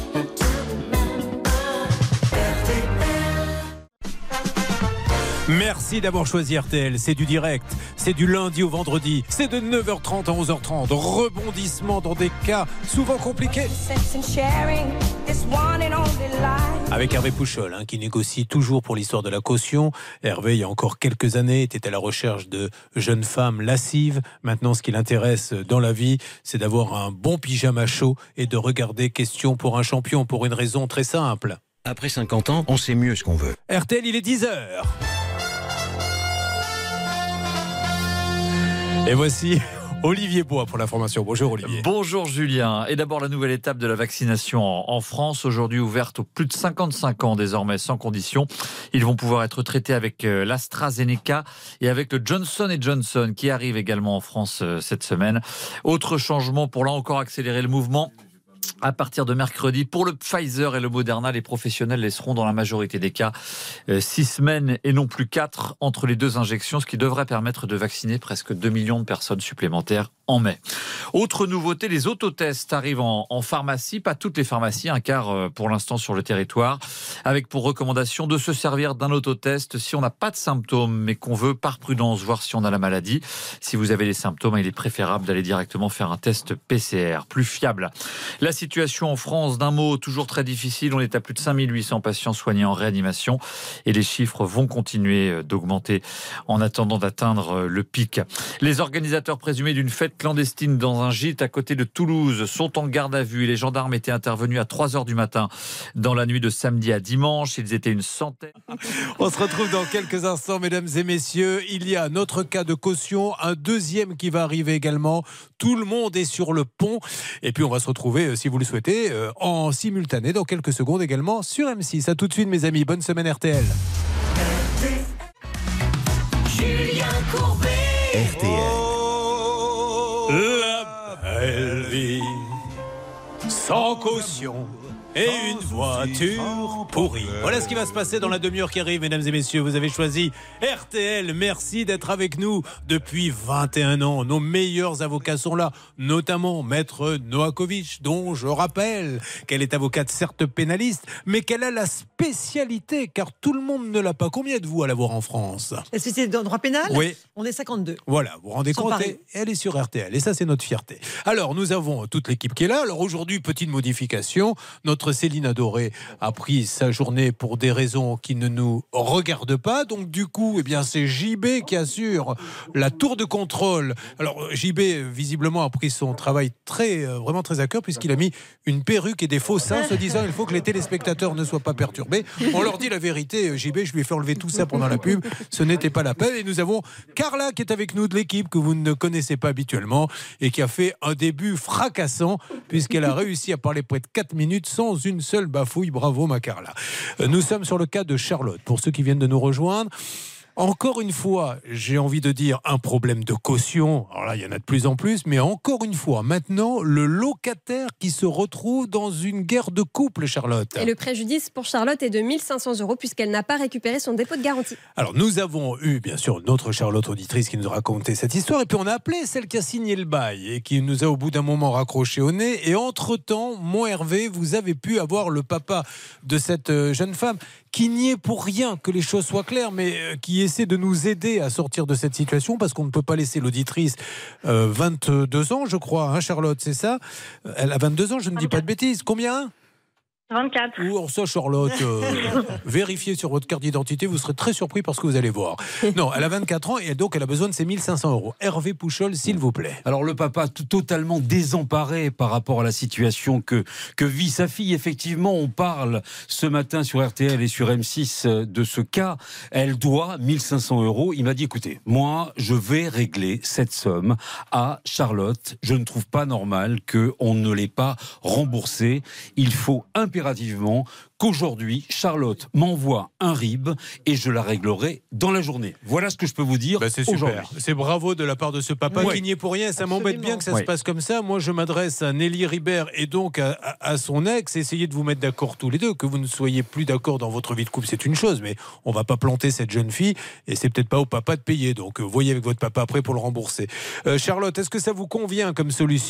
Merci d'avoir choisi R T L, c'est du direct, c'est du lundi au vendredi, c'est de neuf heures trente à onze heures trente, rebondissement dans des cas souvent compliqués. Avec Hervé Pouchol, hein, qui négocie toujours pour l'histoire de la caution. Hervé, il y a encore quelques années, était à la recherche de jeunes femmes lascives. Maintenant, ce qui l'intéresse dans la vie, c'est d'avoir un bon pyjama chaud et de regarder Question pour un champion, pour une raison très simple. Après cinquante ans, on sait mieux ce qu'on veut. R T L, il est dix heures. Et voici Olivier Bois pour l'information. Bonjour Olivier. Bonjour Julien. Et d'abord la nouvelle étape de la vaccination en France, aujourd'hui ouverte aux plus de cinquante-cinq ans désormais sans condition. Ils vont pouvoir être traités avec l'AstraZeneca et avec le Johnson et Johnson qui arrive également en France cette semaine. Autre changement pour là encore accélérer le mouvement. À partir de mercredi, pour le Pfizer et le Moderna, les professionnels laisseront dans la majorité des cas euh, six semaines et non plus quatre entre les deux injections, ce qui devrait permettre de vacciner presque deux millions de personnes supplémentaires en mai. Autre nouveauté, les autotests arrivent en, en pharmacie, pas toutes les pharmacies, un quart euh, pour l'instant sur le territoire, avec pour recommandation de se servir d'un autotest si on n'a pas de symptômes, mais qu'on veut par prudence voir si on a la maladie. Si vous avez les symptômes, il est préférable d'aller directement faire un test P C R, plus fiable. La situation en France, d'un mot, toujours très difficile. On est à plus de cinq mille huit cents patients soignés en réanimation et les chiffres vont continuer d'augmenter en attendant d'atteindre le pic. Les organisateurs présumés d'une fête clandestine dans un gîte à côté de Toulouse sont en garde à vue. Les gendarmes étaient intervenus à trois heures du matin dans la nuit de samedi à dimanche. Ils étaient une centaine. On se retrouve dans quelques instants, mesdames et messieurs. Il y a notre cas de caution, un deuxième qui va arriver également. Tout le monde est sur le pont. Et puis on va se retrouver, si vous le souhaitez, en simultané dans quelques secondes également sur M six. À tout de suite, mes amis. Bonne semaine R T L. Julien Courbet. R T L. La belle vie, sans caution et une voiture pourrie. Voilà ce qui va se passer dans la demi-heure qui arrive, mesdames et messieurs. Vous avez choisi R T L. Merci d'être avec nous depuis vingt et un ans. Nos meilleurs avocats sont là, notamment Maître Novakovic, dont je rappelle qu'elle est avocate certes pénaliste, mais qu'elle a la spécialité, car tout le monde ne l'a pas. Combien êtes-vous à l'avoir en France? Est-ce que c'est dans le droit pénal? Oui. On est cinquante-deux. Voilà, vous vous rendez Sans compte, Paris. elle est sur R T L et ça c'est notre fierté. Alors nous avons toute l'équipe qui est là. Alors aujourd'hui, petite modification, notre Céline Adoré a pris sa journée pour des raisons qui ne nous regardent pas. Donc du coup, eh bien c'est J B qui assure la tour de contrôle. Alors J B visiblement a pris son travail très, euh, vraiment très à cœur puisqu'il a mis une perruque et des faux seins, se disant il faut que les téléspectateurs ne soient pas perturbés. On leur dit la vérité, J B, je lui ai fait enlever tout ça pendant la pub. Ce n'était pas la peine. Et nous avons Carla qui est avec nous de l'équipe que vous ne connaissez pas habituellement et qui a fait un début fracassant puisqu'elle a réussi à parler près de quatre minutes sans une seule bafouille. Bravo ma Carla. Nous sommes sur le cas de Charlotte. Pour ceux qui viennent de nous rejoindre, encore une fois, j'ai envie de dire un problème de caution. Alors là, il y en a de plus en plus, mais encore une fois, maintenant, le locataire qui se retrouve dans une guerre de couple, Charlotte. Et le préjudice pour Charlotte est de mille cinq cents euros puisqu'elle n'a pas récupéré son dépôt de garantie. Alors, nous avons eu, bien sûr, notre Charlotte auditrice qui nous a raconté cette histoire. Et puis, on a appelé celle qui a signé le bail et qui nous a, au bout d'un moment, raccroché au nez. Et entre-temps, mon Hervé, vous avez pu avoir le papa de cette jeune femme qui n'y est pour rien, que les choses soient claires, mais qui essaie de nous aider à sortir de cette situation, parce qu'on ne peut pas laisser l'auditrice, euh, vingt-deux ans, je crois, hein, Charlotte, c'est ça? Elle a vingt-deux ans, je ne dis pas de bêtises. Combien? vingt-quatre. Ou ça, Charlotte, euh, vérifiez sur votre carte d'identité, vous serez très surpris par ce que vous allez voir. Non, elle a vingt-quatre ans et donc elle a besoin de ses mille cinq cents euros. Hervé Pouchol, s'il vous plaît. Alors le papa t- totalement désemparé par rapport à la situation que, que vit sa fille. Effectivement, on parle ce matin sur R T L et sur M six de ce cas. Elle doit mille cinq cents euros. Il m'a dit, écoutez, moi, je vais régler cette somme à Charlotte. Je ne trouve pas normal qu'on ne l'ait pas remboursée. Il faut impérativement qu'aujourd'hui, Charlotte m'envoie un R I B et je la réglerai dans la journée. Voilà ce que je peux vous dire. Bah c'est super. C'est bravo de la part de ce papa ouais. qui n'y est pour rien. Ça Absolument. m'embête bien que ça ouais. se passe comme ça. Moi, je m'adresse à Nelly Ribert et donc à, à, à son ex. Essayez de vous mettre d'accord tous les deux. Que vous ne soyez plus d'accord dans votre vie de couple, c'est une chose. Mais on va pas planter cette jeune fille et c'est peut-être pas au papa de payer. Donc, euh, voyez avec votre papa après pour le rembourser. Euh, Charlotte, est-ce que ça vous convient comme solution ?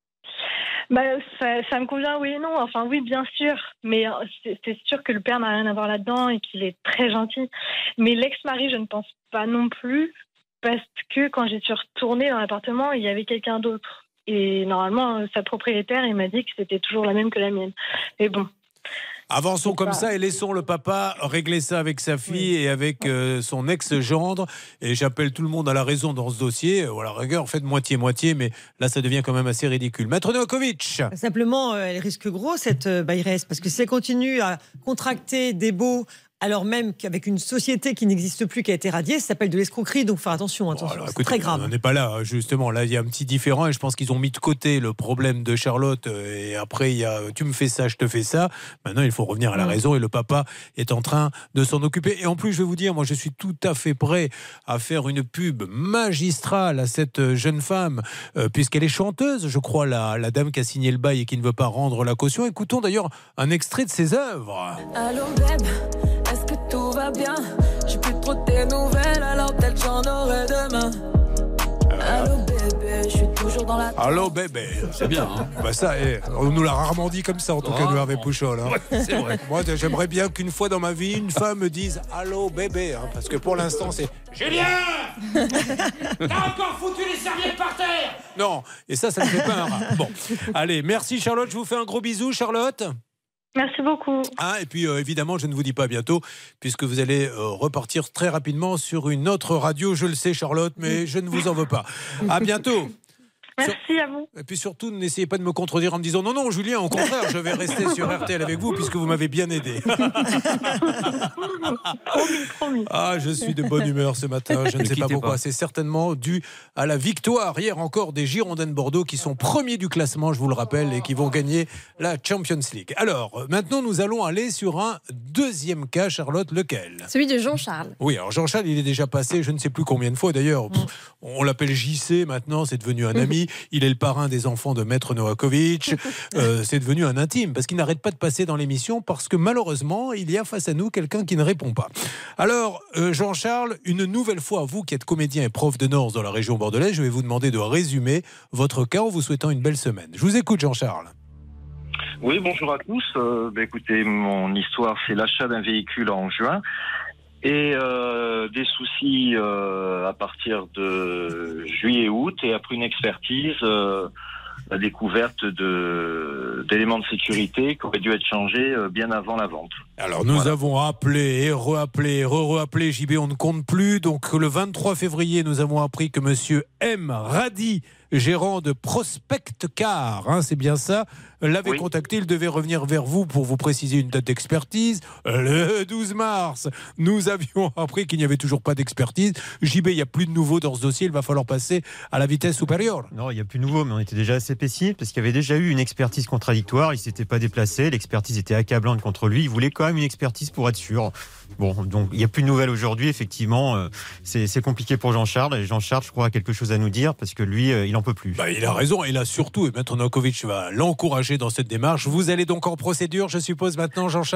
Bah, ça, ça me convient, oui et non. Enfin, oui, bien sûr. Mais c'est, c'est sûr que le père n'a rien à voir là-dedans et qu'il est très gentil. Mais l'ex-mari, je ne pense pas non plus. Parce que quand j'y suis retournée dans l'appartement, il y avait quelqu'un d'autre. Et normalement, sa propriétaire, il m'a dit que c'était toujours la même que la mienne. Mais bon. Avançons C'est comme pas- ça et laissons le papa régler ça avec sa fille et avec euh, son ex-gendre. Et j'appelle tout le monde à la raison dans ce dossier. Ou à la rigueur, faites moitié-moitié, mais là, ça devient quand même assez ridicule. Maître Novakovic. Simplement, euh, elle risque gros, cette euh, Bayrès, parce que si elle continue à contracter des baux, alors même qu'avec une société qui n'existe plus, qui a été radiée, ça s'appelle de l'escroquerie, donc faire attention, attention, Alors, c'est écoutez, très grave. On n'est pas là, justement. Là, il y a un petit différent et je pense qu'ils ont mis de côté le problème de Charlotte. Et après, il y a tu me fais ça, je te fais ça. Maintenant, il faut revenir à la Ouais. raison et le papa est en train de s'en occuper. Et en plus, je vais vous dire, moi, je suis tout à fait prêt à faire une pub magistrale à cette jeune femme, euh, puisqu'elle est chanteuse, je crois, la, la dame qui a signé le bail et qui ne veut pas rendre la caution. Écoutons d'ailleurs un extrait de ses œuvres. Allô, babe, est-ce que tout va bien? J'ai plus trop tes nouvelles, alors peut-être j'en aurai demain. Allô, bébé, je suis toujours dans la. Allô bébé, C'est bien, hein. Bah ça, eh, on nous l'a rarement dit comme ça en tout cas, nous Hervé Pouchol. Hein. C'est vrai. Moi, j'aimerais bien qu'une fois dans ma vie, une femme me dise allô bébé, hein, parce que pour l'instant, c'est Julien. T'as encore foutu les serviettes par terre. Non, et ça, ça ne fait pas un rat. Bon, allez, merci Charlotte, je vous fais un gros bisou, Charlotte. Merci beaucoup. Ah, et puis euh, évidemment, je ne vous dis pas bientôt, puisque vous allez euh, repartir très rapidement sur une autre radio. Je le sais, Charlotte, mais je ne vous en veux pas. À bientôt. Merci à vous. Et puis surtout, n'essayez pas de me contredire en me disant non, non, Julien, au contraire, je vais rester sur R T L avec vous puisque vous m'avez bien aidé. Promis, promis. Ah, je suis de bonne humeur ce matin, je ne Ne sais pas quittez pourquoi. pas. C'est certainement dû à la victoire hier encore des Girondins de Bordeaux qui sont premiers du classement, je vous le rappelle, et qui vont gagner la Champions League. Alors, maintenant, nous allons aller sur un deuxième cas, Charlotte, lequel ? Celui de Jean-Charles. Oui, alors Jean-Charles, il est déjà passé, je ne sais plus combien de fois d'ailleurs. Pff, On l'appelle J C maintenant, c'est devenu un ami. Il est le parrain des enfants de Maître Novakovic. Euh, c'est devenu un intime parce qu'il n'arrête pas de passer dans l'émission parce que malheureusement, il y a face à nous quelqu'un qui ne répond pas. Alors, euh, Jean-Charles, une nouvelle fois, vous qui êtes comédien et prof de danse dans la région bordelaise, je vais vous demander de résumer votre cas en vous souhaitant une belle semaine. Je vous écoute, Jean-Charles. Oui, bonjour à tous. Euh, bah, écoutez, mon histoire, c'est l'achat d'un véhicule en juin et euh, des soucis euh, à partir de juillet-août et après une expertise, euh, la découverte de, d'éléments de sécurité qui auraient dû être changés euh, bien avant la vente. Alors nous Voilà. avons appelé et re-appelé et re-re-appelé, J B, on ne compte plus. Donc le vingt-trois février, nous avons appris que monsieur M. Radi, gérant de Prospect Car, hein, c'est bien ça, l'avait Oui. contacté. Il devait revenir vers vous pour vous préciser une date d'expertise. Le douze mars, nous avions appris qu'il n'y avait toujours pas d'expertise. J B, il n'y a plus de nouveau dans ce dossier, il va falloir passer à la vitesse supérieure. Non, il n'y a plus de nouveau, mais on était déjà assez pessimiste parce qu'il y avait déjà eu une expertise contradictoire. Il ne s'était pas déplacé, l'expertise était accablante contre lui. Il voulait quand même une expertise pour être sûr. Bon, donc il n'y a plus de nouvelles aujourd'hui. Effectivement, euh, c'est, c'est compliqué pour Jean-Charles. Et Jean-Charles, je crois, a quelque chose à nous dire parce que lui, euh, il n'en peut plus. Bah, il a raison, et là surtout, et Maître Novakovic va l'encourager dans cette démarche. Vous allez donc en procédure, je suppose, maintenant, Jean-Charles ?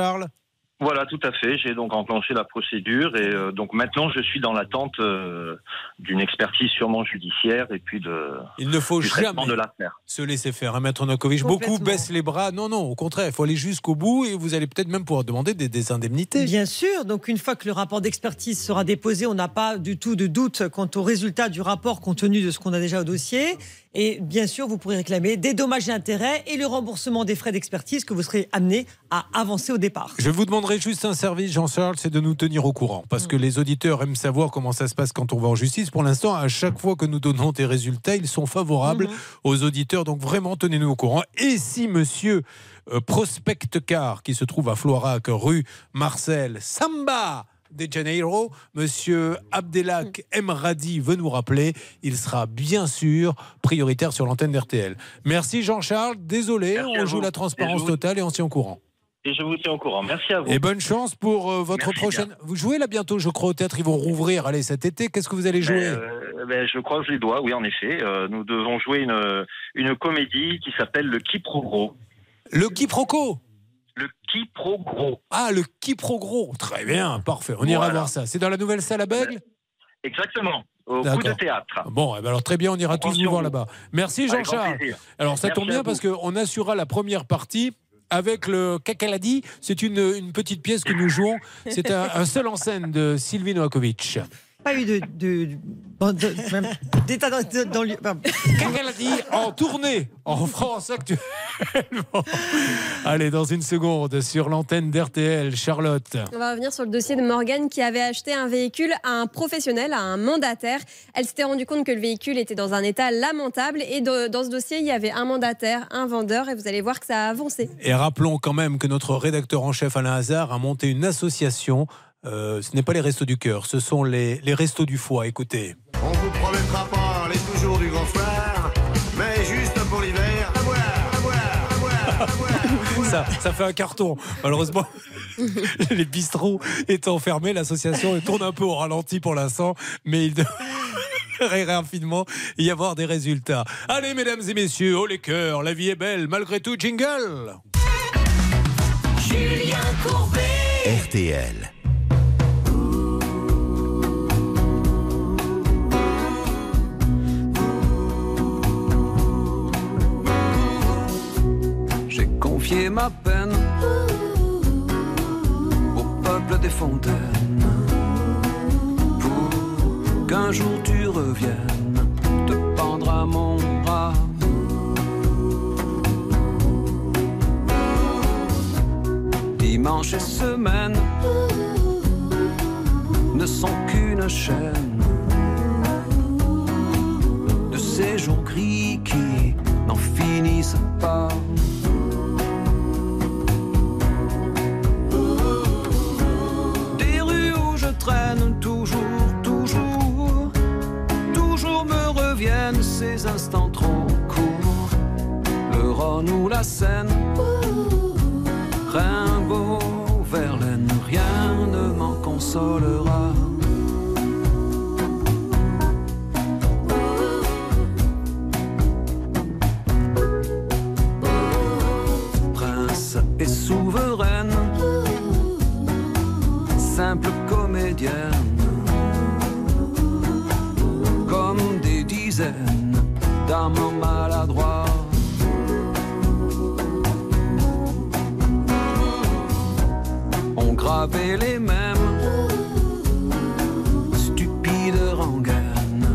Voilà, tout à fait. J'ai donc enclenché la procédure et euh, donc maintenant je suis dans l'attente euh, d'une expertise sûrement judiciaire et puis de. Il ne faut du traitement jamais de l'affaire. se laisser faire, hein, Maître Novakovic. Beaucoup baissent les bras. Non, non, au contraire, il faut aller jusqu'au bout et vous allez peut-être même pouvoir demander des, des indemnités. Bien sûr. Donc une fois que le rapport d'expertise sera déposé, on n'a pas du tout de doute quant au résultat du rapport compte tenu de ce qu'on a déjà au dossier. Et bien sûr, vous pourrez réclamer des dommages et intérêts et le remboursement des frais d'expertise que vous serez amené à avancer au départ. Je vous demanderai juste un service, Jean-Charles, c'est de nous tenir au courant. Parce que les auditeurs aiment savoir comment ça se passe quand on va en justice. Pour l'instant, à chaque fois que nous donnons des résultats, ils sont favorables mmh. aux auditeurs. Donc vraiment, tenez-nous au courant. Et si monsieur euh, Prospect Car, qui se trouve à Floirac, rue Marcel Samba de Janeiro, monsieur Abdelak Emradi veut nous rappeler, il sera bien sûr prioritaire sur l'antenne d'R T L. Merci Jean-Charles, désolé, Merci on joue la transparence vous... totale et on s'y est au courant. Et je vous tiens au courant. Merci à vous. Et bonne chance pour euh, votre Merci prochaine. Bien. Vous jouez là bientôt, je crois, au théâtre. Ils vont rouvrir. Allez, cet été, qu'est-ce que vous allez jouer? euh, ben, Je croise les doigts, oui, en effet. Euh, nous devons jouer une, une comédie qui s'appelle Le Quiproquo. Le Quiproquo? Le Quiproquo. Ah, le Quiproquo. Très bien, parfait. On ira voilà. voir ça. C'est dans la nouvelle salle à Bègle? Exactement. Au coup de théâtre. Bon, eh ben alors très bien, on ira on tous vous voir là-bas. Merci Jean-Charles. Alors ça Merci tombe bien parce qu'on assurera la première partie avec le Cacaladi. C'est une, une petite pièce que nous jouons. C'est un, un seul en scène de Sylvie Novakovic. Pas eu de, de, de, de même, d'état dans, dans le... Cacaladi en tournée en France actuellement. Allez, dans une seconde, sur l'antenne d'R T L, Charlotte. On va revenir sur le dossier de Morgane qui avait acheté un véhicule à un professionnel, à un mandataire. Elle s'était rendue compte que le véhicule était dans un état lamentable et de, dans ce dossier, il y avait un mandataire, un vendeur et vous allez voir que ça a avancé. Et rappelons quand même que notre rédacteur en chef Alain Hazard a monté une association. Euh, ce n'est pas les Restos du Cœur, ce sont les, les Restos du Foie. Écoutez. On vous promettra pas les toujours du grand soir, mais juste pour l'hiver. À boire, à boire, à boire, à boire. Ça, ça fait un carton. Malheureusement, les bistrots étant fermés, l'association tourne un peu au ralenti pour l'instant, mais il devrait rapidement y avoir des résultats. Allez, mesdames et messieurs, oh les cœurs, la vie est belle, malgré tout, jingle. Julien Courbet. R T L. Confier ma peine au peuple des fontaines pour qu'un jour tu reviennes te pendre à mon bras. Dimanche et semaine ne sont qu'une chaîne de ces jours gris qui n'en finissent pas. Toujours, toujours, toujours me reviennent ces instants trop courts. Le Rhône ou la Seine, Rimbaud, Verlaine, rien ne m'en consolera. Prince et souveraine, simple comédienne, comme des dizaines d'amants maladroits. On gravait les mêmes stupides rengaines,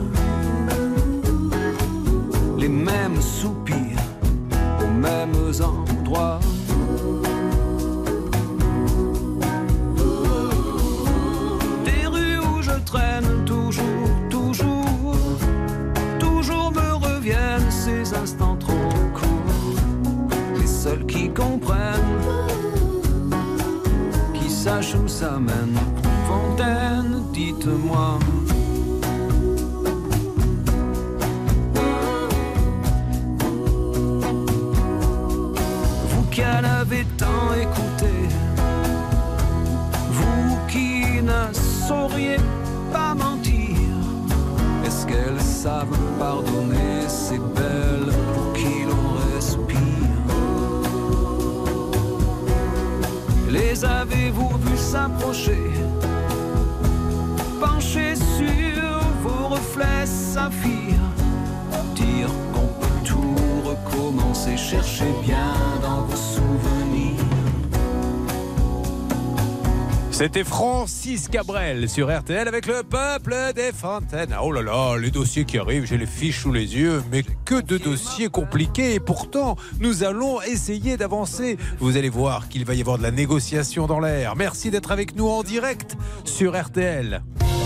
les mêmes soupirs aux mêmes endroits. Traîne toujours, toujours, toujours me reviennent ces instants trop courts. Les seuls qui comprennent, qui sachent où ça mène. Fontaine, dites-moi. Vous qui en avez tant écouté, vous qui ne sauriez pas mentir, est-ce qu'elles savent pardonner ces belles pour qui l'on respire? Les avez-vous s'approcher, pencher sur vos reflets saphir, dire qu'on peut tout recommencer, cherchez bien dans vos souvenirs. C'était Francis Cabrel sur R T L avec le peuple des fontaines. Oh là là, les dossiers qui arrivent, j'ai les fiches sous les yeux, mais que de dossiers compliqués. Et pourtant, nous allons essayer d'avancer. Vous allez voir qu'il va y avoir de la négociation dans l'air. Merci d'être avec nous en direct sur R T L.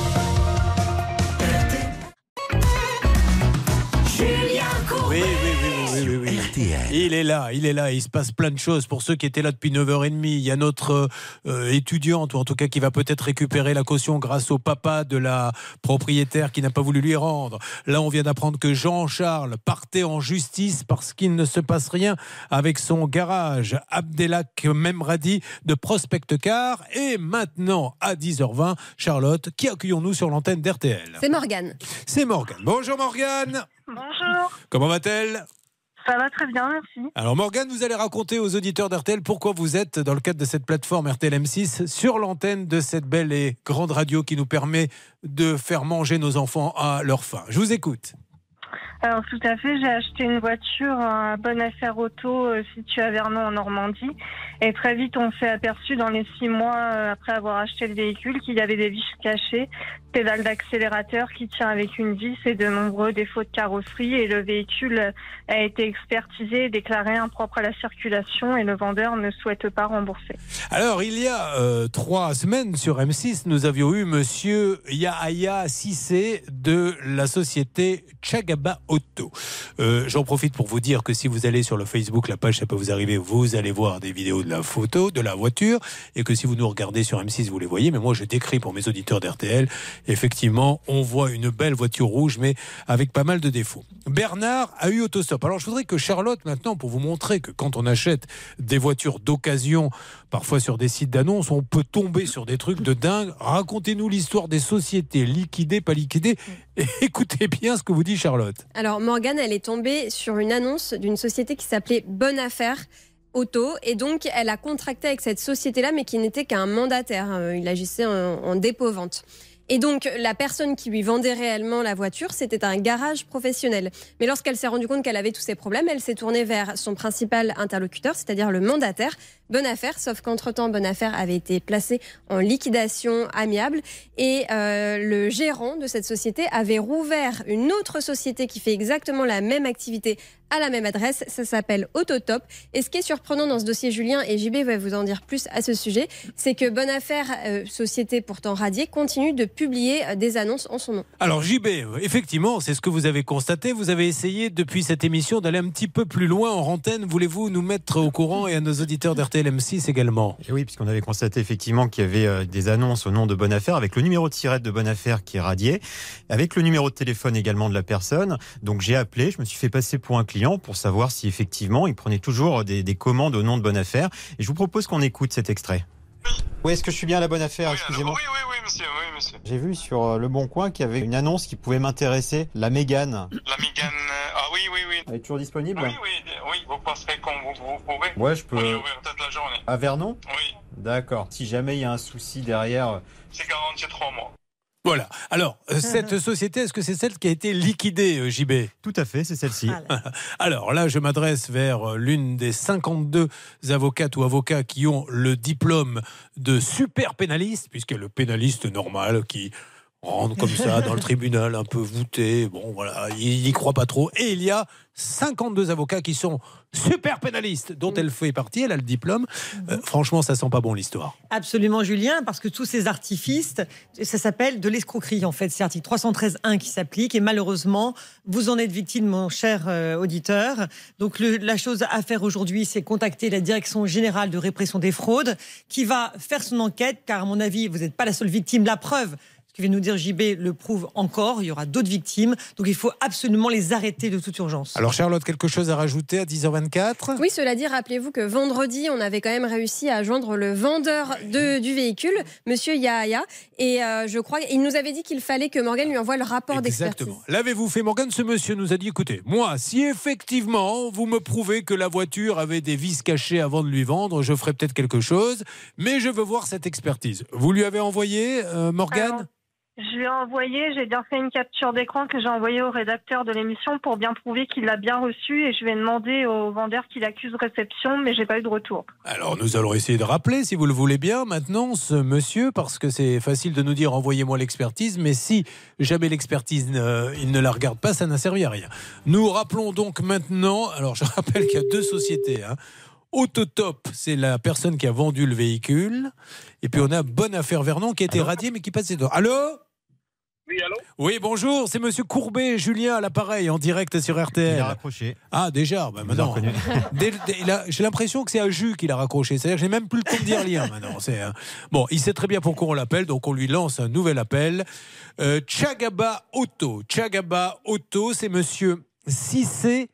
Oui, oui, oui, oui, oui, oui. R T L. Il est là, il est là, il se passe plein de choses. Pour ceux qui étaient là depuis neuf heures trente, il y a notre euh, étudiante, ou en tout cas qui va peut-être récupérer la caution grâce au papa de la propriétaire qui n'a pas voulu lui rendre. Là, on vient d'apprendre que Jean-Charles partait en justice parce qu'il ne se passe rien avec son garage. Abdelak Memradi de Prospect Car. Et maintenant, à dix heures vingt, Charlotte, qui accueillons-nous sur l'antenne d'R T L? C'est Morgane. C'est Morgane. Bonjour Morgane. Bonjour. Comment va-t-elle? Ça va très bien, merci. Alors Morgane, vous allez raconter aux auditeurs d'R T L pourquoi vous êtes, dans le cadre de cette plateforme R T L M six, sur l'antenne de cette belle et grande radio qui nous permet de faire manger nos enfants à leur faim. Je vous écoute. Alors tout à fait, j'ai acheté une voiture à Bonne Affaire Auto euh, située à Vernon en Normandie. Et très vite, on s'est aperçu dans les six mois euh, après avoir acheté le véhicule qu'il y avait des vis cachées, pédale d'accélérateur qui tient avec une vis et de nombreux défauts de carrosserie. Et le véhicule a été expertisé et déclaré impropre à la circulation et le vendeur ne souhaite pas rembourser. Alors il y a euh, trois semaines sur M six, nous avions eu monsieur Yahaya Sissé de la société Chagaba Auto. Euh, j'en profite pour vous dire que si vous allez sur le Facebook, la page ça peut vous arriver, vous allez voir des vidéos de la photo, de la voiture, et que si vous nous regardez sur M six, vous les voyez, mais moi je décris pour mes auditeurs d'R T L, effectivement, on voit une belle voiture rouge, mais avec pas mal de défauts. Bernard a eu Autostop. Alors je voudrais que Charlotte, maintenant, pour vous montrer que quand on achète des voitures d'occasion, parfois sur des sites d'annonces, on peut tomber sur des trucs de dingue. Racontez-nous l'histoire des sociétés liquidées, pas liquidées. Et écoutez bien ce que vous dit Charlotte. Alors Morgane, elle est tombée sur une annonce d'une société qui s'appelait Bonne Affaire Auto, et donc elle a contracté avec cette société-là, mais qui n'était qu'un mandataire. Il agissait en, en dépôt-vente. Et donc, la personne qui lui vendait réellement la voiture, c'était un garage professionnel. Mais lorsqu'elle s'est rendue compte qu'elle avait tous ces problèmes, elle s'est tournée vers son principal interlocuteur, c'est-à-dire le mandataire, Bonne Affaire. Sauf qu'entre-temps, Bonne Affaire avait été placée en liquidation amiable. Et euh, le gérant de cette société avait rouvert une autre société qui fait exactement la même activité à la même adresse. Ça s'appelle Autotop. Et ce qui est surprenant dans ce dossier, Julien, et J B va vous en dire plus à ce sujet, c'est que Bonne Affaire, euh, société pourtant radiée, continue de publier euh, des annonces en son nom. Alors J B, effectivement, c'est ce que vous avez constaté. Vous avez essayé depuis cette émission d'aller un petit peu plus loin en antenne. Voulez-vous nous mettre au courant et à nos auditeurs d'R T L M six également? Et oui, puisqu'on avait constaté effectivement qu'il y avait euh, des annonces au nom de Bonne Affaire, avec le numéro de tirette de Bonne Affaire qui est radié, avec le numéro de téléphone également de la personne. Donc j'ai appelé, je me suis fait passer pour un client pour savoir si effectivement il prenait toujours des, des commandes au nom de Bonne Affaire. Et je vous propose qu'on écoute cet extrait. Oui, est-ce que je suis bien à la Bonne Affaire? Oui, excusez-moi. Oui, oui, oui, monsieur, oui, monsieur. J'ai vu sur euh, Le Bon Coin qu'il y avait une annonce qui pouvait m'intéresser, la Mégane. La Mégane, euh, ah oui, oui, oui. Elle est toujours disponible? Oui, oui, oui, vous passerez quand vous, vous pourrez. Ouais, je peux. Oui, ouvrir toute la journée. À Vernon? Oui. D'accord. Si jamais il y a un souci derrière. C'est garanti trois mois. Voilà. Alors, cette société, est-ce que c'est celle qui a été liquidée, J B? Tout à fait, c'est celle-ci. Alors là, je m'adresse vers l'une des cinquante-deux avocates ou avocats qui ont le diplôme de super pénaliste, puisque le pénaliste normal qui rentre comme ça dans le tribunal un peu voûté, bon voilà, il n'y croit pas trop. Et il y a cinquante-deux avocats qui sont super pénalistes, dont elle fait partie, elle a le diplôme. Euh, franchement, ça sent pas bon l'histoire. Absolument, Julien, parce que tous ces artifices, ça s'appelle de l'escroquerie en fait. C'est l'article trois cent treize un qui s'applique et malheureusement, vous en êtes victime, mon cher euh, auditeur. Donc le, la chose à faire aujourd'hui, c'est contacter la Direction Générale de Répression des Fraudes qui va faire son enquête, car à mon avis, vous n'êtes pas la seule victime. La preuve, que vient nous dire J B le prouve encore. Il y aura d'autres victimes. Donc il faut absolument les arrêter de toute urgence. Alors Charlotte, quelque chose à rajouter à dix heures vingt-quatre ? Oui, cela dit, rappelez-vous que vendredi, on avait quand même réussi à joindre le vendeur de, du véhicule, Monsieur Yahya. Et euh, je crois qu'il nous avait dit qu'il fallait que Morgane lui envoie le rapport d'expertise. Exactement. L'avez-vous fait, Morgane ? Ce monsieur nous a dit, écoutez, moi, si effectivement vous me prouvez que la voiture avait des vis cachées avant de lui vendre, je ferai peut-être quelque chose, mais je veux voir cette expertise. Vous lui avez envoyé, euh, Morgane ? Alors, je lui ai envoyé, j'ai bien fait une capture d'écran que j'ai envoyée au rédacteur de l'émission pour bien prouver qu'il l'a bien reçu et je vais demander au vendeur qu'il accuse réception, mais j'ai pas eu de retour. Alors nous allons essayer de rappeler, si vous le voulez bien, maintenant ce monsieur, parce que c'est facile de nous dire envoyez-moi l'expertise, mais si jamais l'expertise ne, il ne la regarde pas, ça n'a servi à rien. Nous rappelons donc maintenant, alors je rappelle qu'il y a deux sociétés, hein. Autotop, c'est la personne qui a vendu le véhicule, et puis on a Bonne Affaire Vernon qui a été radié mais qui passe ses doigts. Allô ? Oui, allô ? Oui, bonjour, c'est monsieur Courbet, Julien à l'appareil, en direct sur R T L. Il a raccroché. Ah, déjà, bah maintenant. Dès, dès, il a, j'ai l'impression que c'est à Jus qu'il a raccroché. C'est-à-dire que j'ai même plus le temps de dire lien maintenant. C'est, hein. Bon, il sait très bien pourquoi on l'appelle, donc on lui lance un nouvel appel. Euh, Chagaba Auto. Chagaba Auto, c'est monsieur Cissé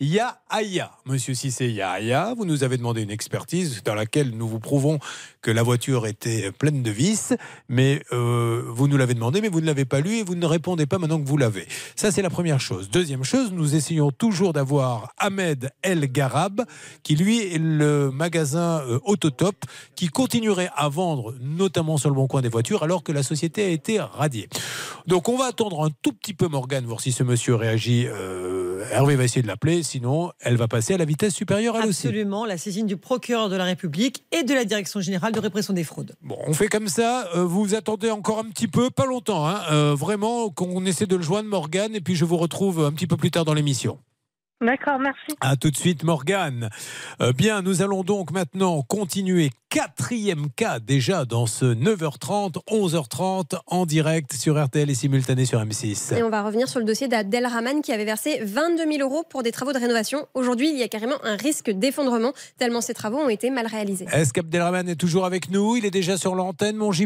Yahya. Monsieur Cissé Yahya, vous nous avez demandé une expertise dans laquelle nous vous prouvons que la voiture était pleine de vis, mais euh, vous nous l'avez demandé, mais vous ne l'avez pas lu et vous ne répondez pas maintenant que vous l'avez. Ça, c'est la première chose. Deuxième chose, nous essayons toujours d'avoir Ahmed El Garab, qui lui est le magasin euh, Autotop, qui continuerait à vendre, notamment sur le bon coin des voitures, alors que la société a été radiée. Donc, on va attendre un tout petit peu, Morgane, voir si ce monsieur réagit. Euh, Hervé va essayer de l'appeler, sinon elle va passer à la vitesse supérieure elle aussi. Absolument, la saisine du procureur de la République et de la Direction générale de répression des fraudes. Bon, on fait comme ça, euh, vous attendez encore un petit peu, pas longtemps, hein, euh, vraiment qu'on essaie de le joindre, Morgane, et puis je vous retrouve un petit peu plus tard dans l'émission. D'accord, merci. A tout de suite, Morgane. Euh, bien, nous allons donc maintenant continuer. Quatrième cas déjà dans ce neuf heures trente, onze heures trente en direct sur R T L et simultané sur M six. Et on va revenir sur le dossier d'Abdelrahman qui avait versé vingt-deux mille euros pour des travaux de rénovation. Aujourd'hui, il y a carrément un risque d'effondrement tellement ces travaux ont été mal réalisés. Est-ce qu'Abdelrahman est toujours avec nous ? Il est déjà sur l'antenne, mon J B ?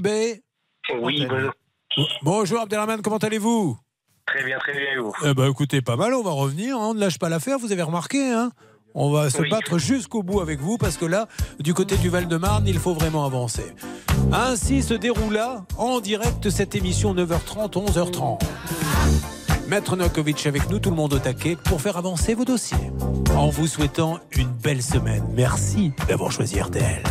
Oui, bonjour. Bonjour Abdelrahman, comment allez-vous ? Très bien, très bien, vous. Eh ben, écoutez, pas mal, on va revenir, hein, on ne lâche pas l'affaire, vous avez remarqué, hein. On va se oui. battre jusqu'au bout avec vous, parce que là, du côté du Val-de-Marne, il faut vraiment avancer. Ainsi se déroula en direct cette émission neuf heures trente, onze heures trente. Maître Novakovic avec nous, tout le monde au taquet, pour faire avancer vos dossiers. En vous souhaitant une belle semaine. Merci d'avoir choisi R T L.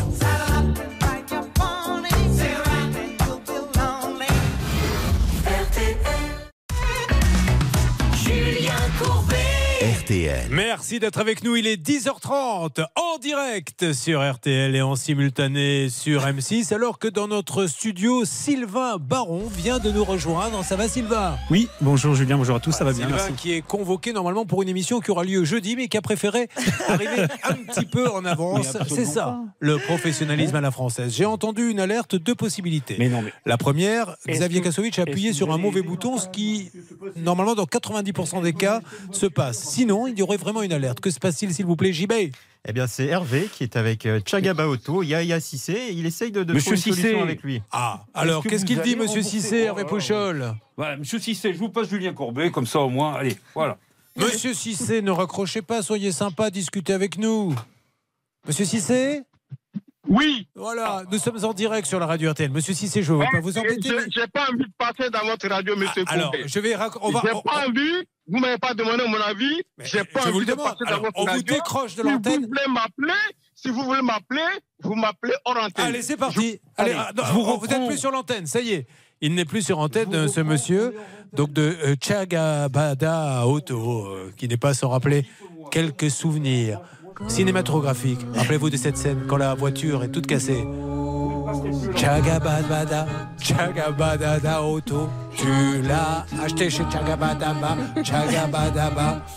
R T L. Merci d'être avec nous, il est dix heures trente en direct sur R T L et en simultané sur M six, alors que dans notre studio, Sylvain Baron vient de nous rejoindre. Ça va Sylvain ? Oui, bonjour Julien, bonjour à tous, ça va bien, Sylvain merci. Qui est convoqué normalement pour une émission qui aura lieu jeudi, mais qui a préféré arriver un petit peu en avance. C'est ça, pas. Le professionnalisme à la française. J'ai entendu une alerte, deux possibilités. Mais non, mais... La première, Xavier Kasovic a appuyé sur un mauvais bouton, ce qui, normalement, dans quatre-vingt-dix pour cent des cas, se passe. Sinon, il y aurait vraiment une alerte. Que se passe-t-il, s'il vous plaît, J B ? Eh bien, c'est Hervé qui est avec Chagaba Auto, Yahya Cissé, et il essaye de, de Monsieur trouver une Cissé. solution avec lui. Ah, alors, qu'est-ce qu'il dit, Monsieur Cissé, Hervé Pouchol ? Voilà, Monsieur Cissé, je vous passe Julien Courbet, comme ça au moins, allez, voilà. Monsieur Cissé, ne raccrochez pas, soyez sympa, discutez avec nous. Monsieur Cissé ? Oui. Voilà, nous sommes en direct sur la radio R T L. Monsieur Cissé, je ne veux pas vous embêter. Je mais... J'ai pas envie de passer dans votre radio, monsieur ah, Alors, Courbet. je vais rac... on va... J'ai pas envie, vous m'avez pas demandé mon avis, mais j'ai pas je envie vous le de demande. passer Alors, dans votre on radio. vous décroche de si l'antenne. vous voulez m'appeler, si vous voulez m'appeler, vous m'appelez hors antenne. Allez, c'est parti. Je... Allez, Allez, ah, non, je vous, vous n'êtes plus sur l'antenne, ça y est. Il n'est plus sur antenne, euh, ce monsieur, donc de euh, Chagabada Auto, euh, qui n'est pas sans rappeler quelques souvenirs cinématographiques. Rappelez-vous de cette scène quand la voiture est toute cassée. Chagabada, Chagabada Auto, tu l'as acheté chez Chagabadaba, Chagabadaba.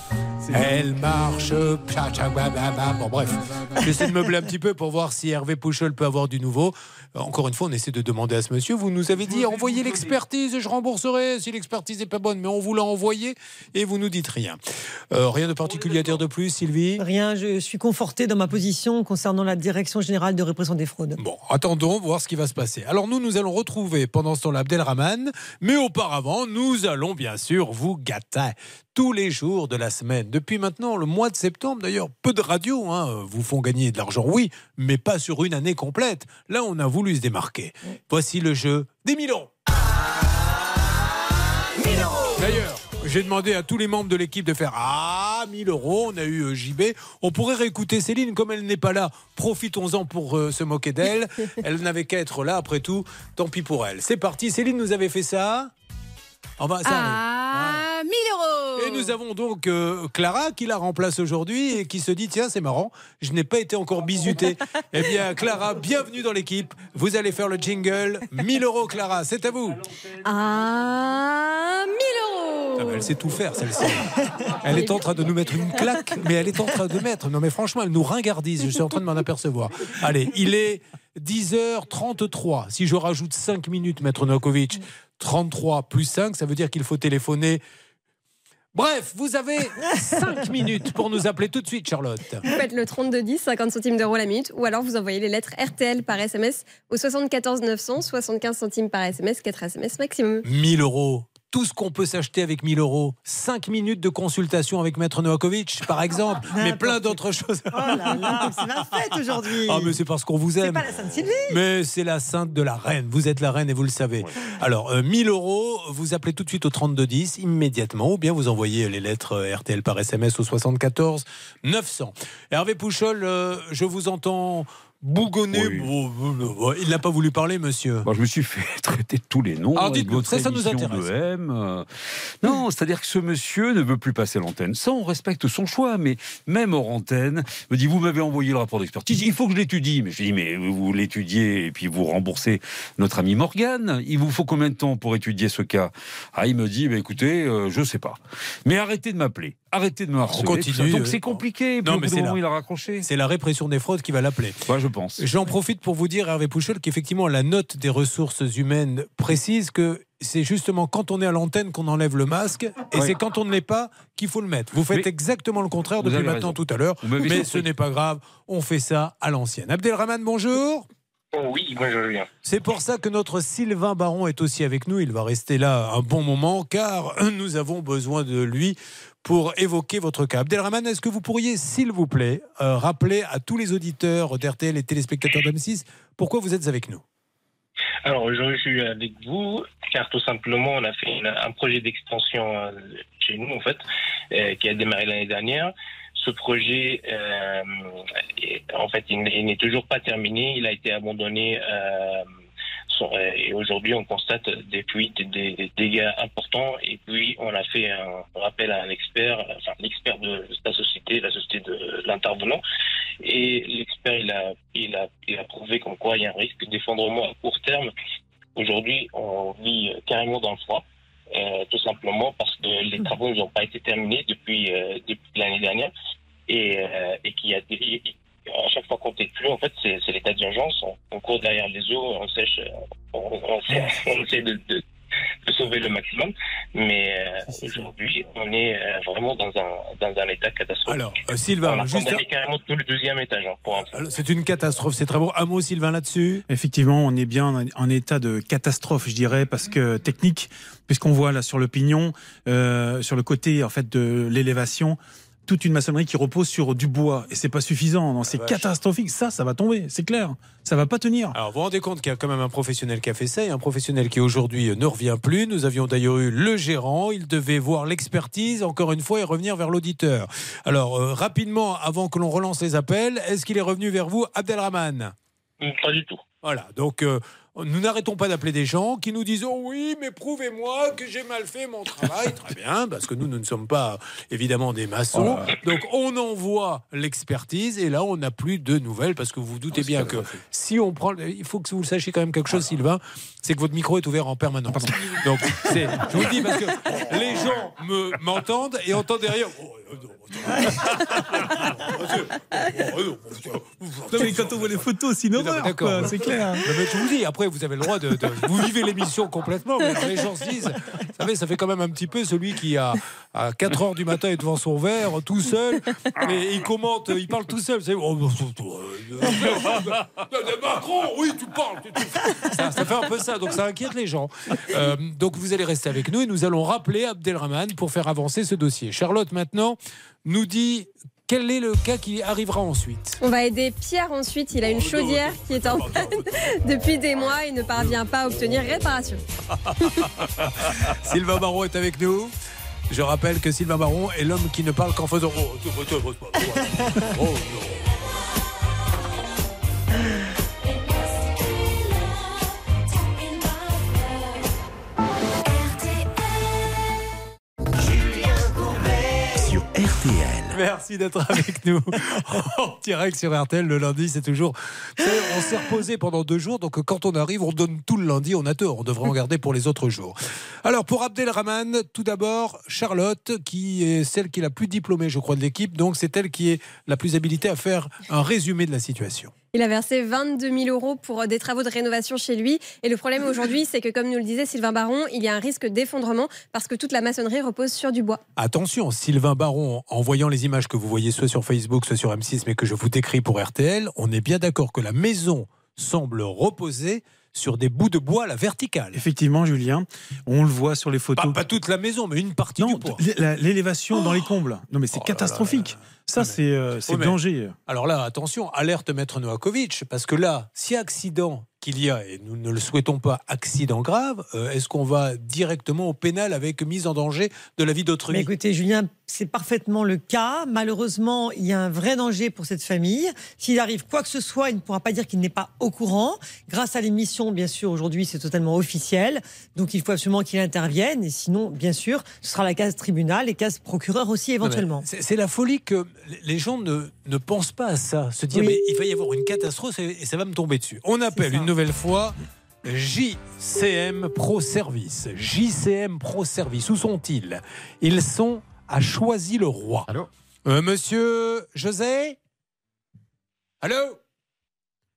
Elle marche. Tcha, tcha, ba, ba, ba. Bon, bref. J'essaie de meubler un petit peu pour voir si Hervé Pouchol peut avoir du nouveau. Encore une fois, on essaie de demander à ce monsieur. Vous nous avez dit envoyez l'expertise et je rembourserai si l'expertise n'est pas bonne. Mais on vous l'a envoyé et vous nous dites rien. Euh, rien de particulier à dire de plus, Sylvie ? Rien, je suis confortée dans ma position concernant la Direction Générale de Répression des Fraudes. Bon, attendons, voir ce qui va se passer. Alors nous, nous allons retrouver pendant ce temps-là Abdelrahman. Mais auparavant, nous allons bien sûr vous gâter tous les jours de la semaine. Depuis maintenant le mois de septembre, d'ailleurs, peu de radios hein, vous font gagner de l'argent, oui, mais pas sur une année complète. Là, on a voulu se démarquer. Voici le jeu des mille euros. mille euros. D'ailleurs, j'ai demandé à tous les membres de l'équipe de faire Ah, mille euros. On a eu euh, J B. On pourrait réécouter Céline, comme elle n'est pas là. Profitons-en pour euh, se moquer d'elle. Elle n'avait qu'à être là, après tout. Tant pis pour elle. C'est parti. Céline nous avait fait ça. On va, ça ah, mille euros. Et nous avons donc euh, Clara qui la remplace aujourd'hui et qui se dit tiens, c'est marrant, je n'ai pas été encore bisutée. Eh bien, Clara, bienvenue dans l'équipe. Vous allez faire le jingle. mille euros, Clara, c'est à vous. Ah, mille euros. Ah ben, elle sait tout faire, celle-ci. Elle est en train de nous mettre une claque, mais elle est en train de mettre. Non, mais franchement, elle nous ringardise. Je suis en train de m'en apercevoir. Allez, il est dix heures trente-trois. Si je rajoute cinq minutes, Maître Novakovic, trente-trois plus cinq, ça veut dire qu'il faut téléphoner. Bref, vous avez cinq minutes pour nous appeler tout de suite, Charlotte. Vous faites le trente-deux dix, cinquante centimes d'euros la minute, ou alors vous envoyez les lettres R T L par S M S au soixante-quatorze neuf cents, soixante-quinze centimes par S M S, quatre S M S maximum. mille euros. Tout ce qu'on peut s'acheter avec mille euros. cinq minutes de consultation avec Maître Novakovic, par exemple. Mais plein d'autres choses. Oh là là, c'est ma fête aujourd'hui. Ah, mais c'est parce qu'on vous aime. C'est pas la Sainte Sylvie. Mais c'est la sainte de la reine. Vous êtes la reine et vous le savez. Ouais. Alors, euh, mille euros, vous appelez tout de suite au trente-deux dix, immédiatement, ou bien vous envoyez les lettres R T L par S M S au soixante-quatorze neuf cents. Hervé Pouchol, euh, je vous entends bougonner. Oui. Bon, il n'a pas voulu parler, monsieur. Bon, je me suis fait traiter de tous les noms. Alors dites-nous, ça, ça nous intéresse. M. Euh, non, c'est-à-dire que ce monsieur ne veut plus passer l'antenne. Ça, on respecte son choix, mais même hors antenne, me dit, vous m'avez envoyé le rapport d'expertise, il faut que je l'étudie. Mais je dis, mais vous l'étudiez et puis vous remboursez notre ami Morgane. Il vous faut combien de temps pour étudier ce cas? Ah, il me dit, bah, écoutez, euh, je sais pas. Mais arrêtez de m'appeler. Arrêtez de me harceler. On continue. Donc c'est compliqué. Non, mais c'est moment, la... il a raccroché. C'est la répression des fraudes qui va l'appeler. Ouais, je pense. J'en profite pour vous dire, Hervé Pouchol, qu'effectivement, la note des ressources humaines précise que c'est justement quand on est à l'antenne qu'on enlève le masque et ouais. c'est quand on ne l'est pas qu'il faut le mettre. Vous faites mais exactement le contraire depuis maintenant raison. Tout à l'heure. Mais surpris. Ce n'est pas grave. On fait ça à l'ancienne. Abdelrahman, bonjour. Oh oui, bonjour Julien. C'est pour ça que notre Sylvain Baron est aussi avec nous. Il va rester là un bon moment car nous avons besoin de lui pour évoquer votre cas. Abdelrahman, est-ce que vous pourriez, s'il vous plaît, euh, rappeler à tous les auditeurs d'R T L et téléspectateurs d'M six pourquoi vous êtes avec nous? Alors aujourd'hui, je suis avec vous car tout simplement, on a fait une, un projet d'extension euh, chez nous en fait, euh, qui a démarré l'année dernière. Ce projet, euh, est, en fait, il, il n'est toujours pas terminé. Il a été abandonné. Euh, son, euh, et aujourd'hui, on constate des fuites, des, des dégâts importants. Et puis, on a fait un rappel à un expert, enfin l'expert de la société, la société de l'intervenant. Et l'expert, il a, il a, il a prouvé comme quoi il y a un risque d'effondrement à court terme. Aujourd'hui, on vit carrément dans le froid. Euh, tout simplement parce que les travaux n'ont pas été terminés depuis, euh, depuis l'année dernière et, euh, et qu'il y a des, à chaque fois qu'on t'aide plus, en fait, c'est, c'est l'état d'urgence. On, on court derrière les eaux, on sèche, on, on, essaie, on essaie de, de, de sauver le maximum. Mais euh, aujourd'hui, on est euh, vraiment dans un, dans un état catastrophique. Alors, euh, Sylvain, on a juste condamné carrément tout le deuxième étage. Hein, pour un Alors, c'est une catastrophe, c'est très beau. Un mot, Sylvain, là-dessus? Effectivement, on est bien en, en état de catastrophe, je dirais, parce que technique, puisqu'on voit là sur le pignon, euh, sur le côté en fait de l'élévation, toute une maçonnerie qui repose sur du bois et c'est pas suffisant. Non, c'est catastrophique. Ça, ça va tomber, c'est clair. Ça va pas tenir. Alors, vous vous rendez compte qu'il y a quand même un professionnel qui a fait ça et un professionnel qui aujourd'hui ne revient plus. Nous avions d'ailleurs eu le gérant. Il devait voir l'expertise encore une fois et revenir vers l'auditeur. Alors, euh, rapidement, avant que l'on relance les appels, est-ce qu'il est revenu vers vous, Abdelrahman? Pas du tout. Voilà. Donc, euh, nous n'arrêtons pas d'appeler des gens qui nous disent oh oui, mais prouvez-moi que j'ai mal fait mon travail. Très bien, parce que nous, nous ne sommes pas évidemment des maçons. Voilà. Donc on envoie l'expertise et là, on n'a plus de nouvelles parce que vous vous doutez oh, bien que si on prend, il faut que vous le sachiez quand même quelque chose, Sylvain, c'est que votre micro est ouvert en permanence. Pardon. Donc c'est, je vous le dis parce que les gens me m'entendent et entendent derrière. Oh, non mais quand on voit les photos, c'est une horreur, c'est clair. Non, mais je vous dis, après vous avez le droit de, de vous vivez l'émission complètement, mais les gens se disent, vous savez, ça fait quand même un petit peu celui qui a à quatre heures du matin est devant son verre, tout seul, et il commente, il parle tout seul. C'est oh, Macron, oui, tu parles. Ça, ça fait un peu ça, donc ça inquiète les gens. Euh, donc vous allez rester avec nous et nous allons rappeler Abdelrahman pour faire avancer ce dossier. Charlotte maintenant nous dit quel est le cas qui arrivera ensuite. On va aider Pierre ensuite. Il a une chaudière qui est en panne depuis des mois et ne parvient pas à obtenir réparation. Sylvain Baron est avec nous. Je rappelle que Sylvain Baron est l'homme qui ne parle qu'en faisant. Oh, oh, oh, oh, R T L. Merci d'être avec nous en direct sur R T L. Le lundi, c'est toujours... Vous savez, on s'est reposé pendant deux jours, donc quand on arrive, on donne tout le lundi, on a tort. On devrait en garder pour les autres jours. Alors, pour Abdelrahman, tout d'abord, Charlotte, qui est celle qui est la plus diplômée, je crois, de l'équipe. Donc, c'est elle qui est la plus habilitée à faire un résumé de la situation. Il a versé vingt-deux mille euros pour des travaux de rénovation chez lui. Et le problème aujourd'hui, c'est que, comme nous le disait Sylvain Baron, il y a un risque d'effondrement parce que toute la maçonnerie repose sur du bois. Attention, Sylvain Baron, en voyant les images que vous voyez soit sur Facebook, soit sur M six, mais que je vous décris pour R T L, on est bien d'accord que la maison semble reposer sur des bouts de bois à la verticale. Effectivement, Julien, on le voit sur les photos. Pas, pas toute la maison, mais une partie non, du bois. L'élévation oh dans les combles. Non, mais c'est oh catastrophique. Là là là. Ça, c'est euh, oh, danger. Alors là, attention, alerte Maître Novakovic, parce que là, si accident qu'il y a, et nous ne le souhaitons pas, accident grave, euh, est-ce qu'on va directement au pénal avec mise en danger de la vie d'autrui ? Mais écoutez, Julien, c'est parfaitement le cas. Malheureusement, il y a un vrai danger pour cette famille. S'il arrive quoi que ce soit, il ne pourra pas dire qu'il n'est pas au courant. Grâce à l'émission, bien sûr, aujourd'hui, c'est totalement officiel. Donc, il faut absolument qu'il intervienne. Et sinon, bien sûr, ce sera la case tribunal et case procureur aussi, éventuellement. C'est, c'est la folie que les gens ne, ne pensent pas à ça. Se dire, oui. mais il va y avoir une catastrophe et ça va me tomber dessus. On appelle une nouvelle fois J C M Pro Service. J C M Pro Service, où sont-ils ? Ils sont à Choisy-le-Roi. Allô euh, Monsieur José ? Allô ? Allô ?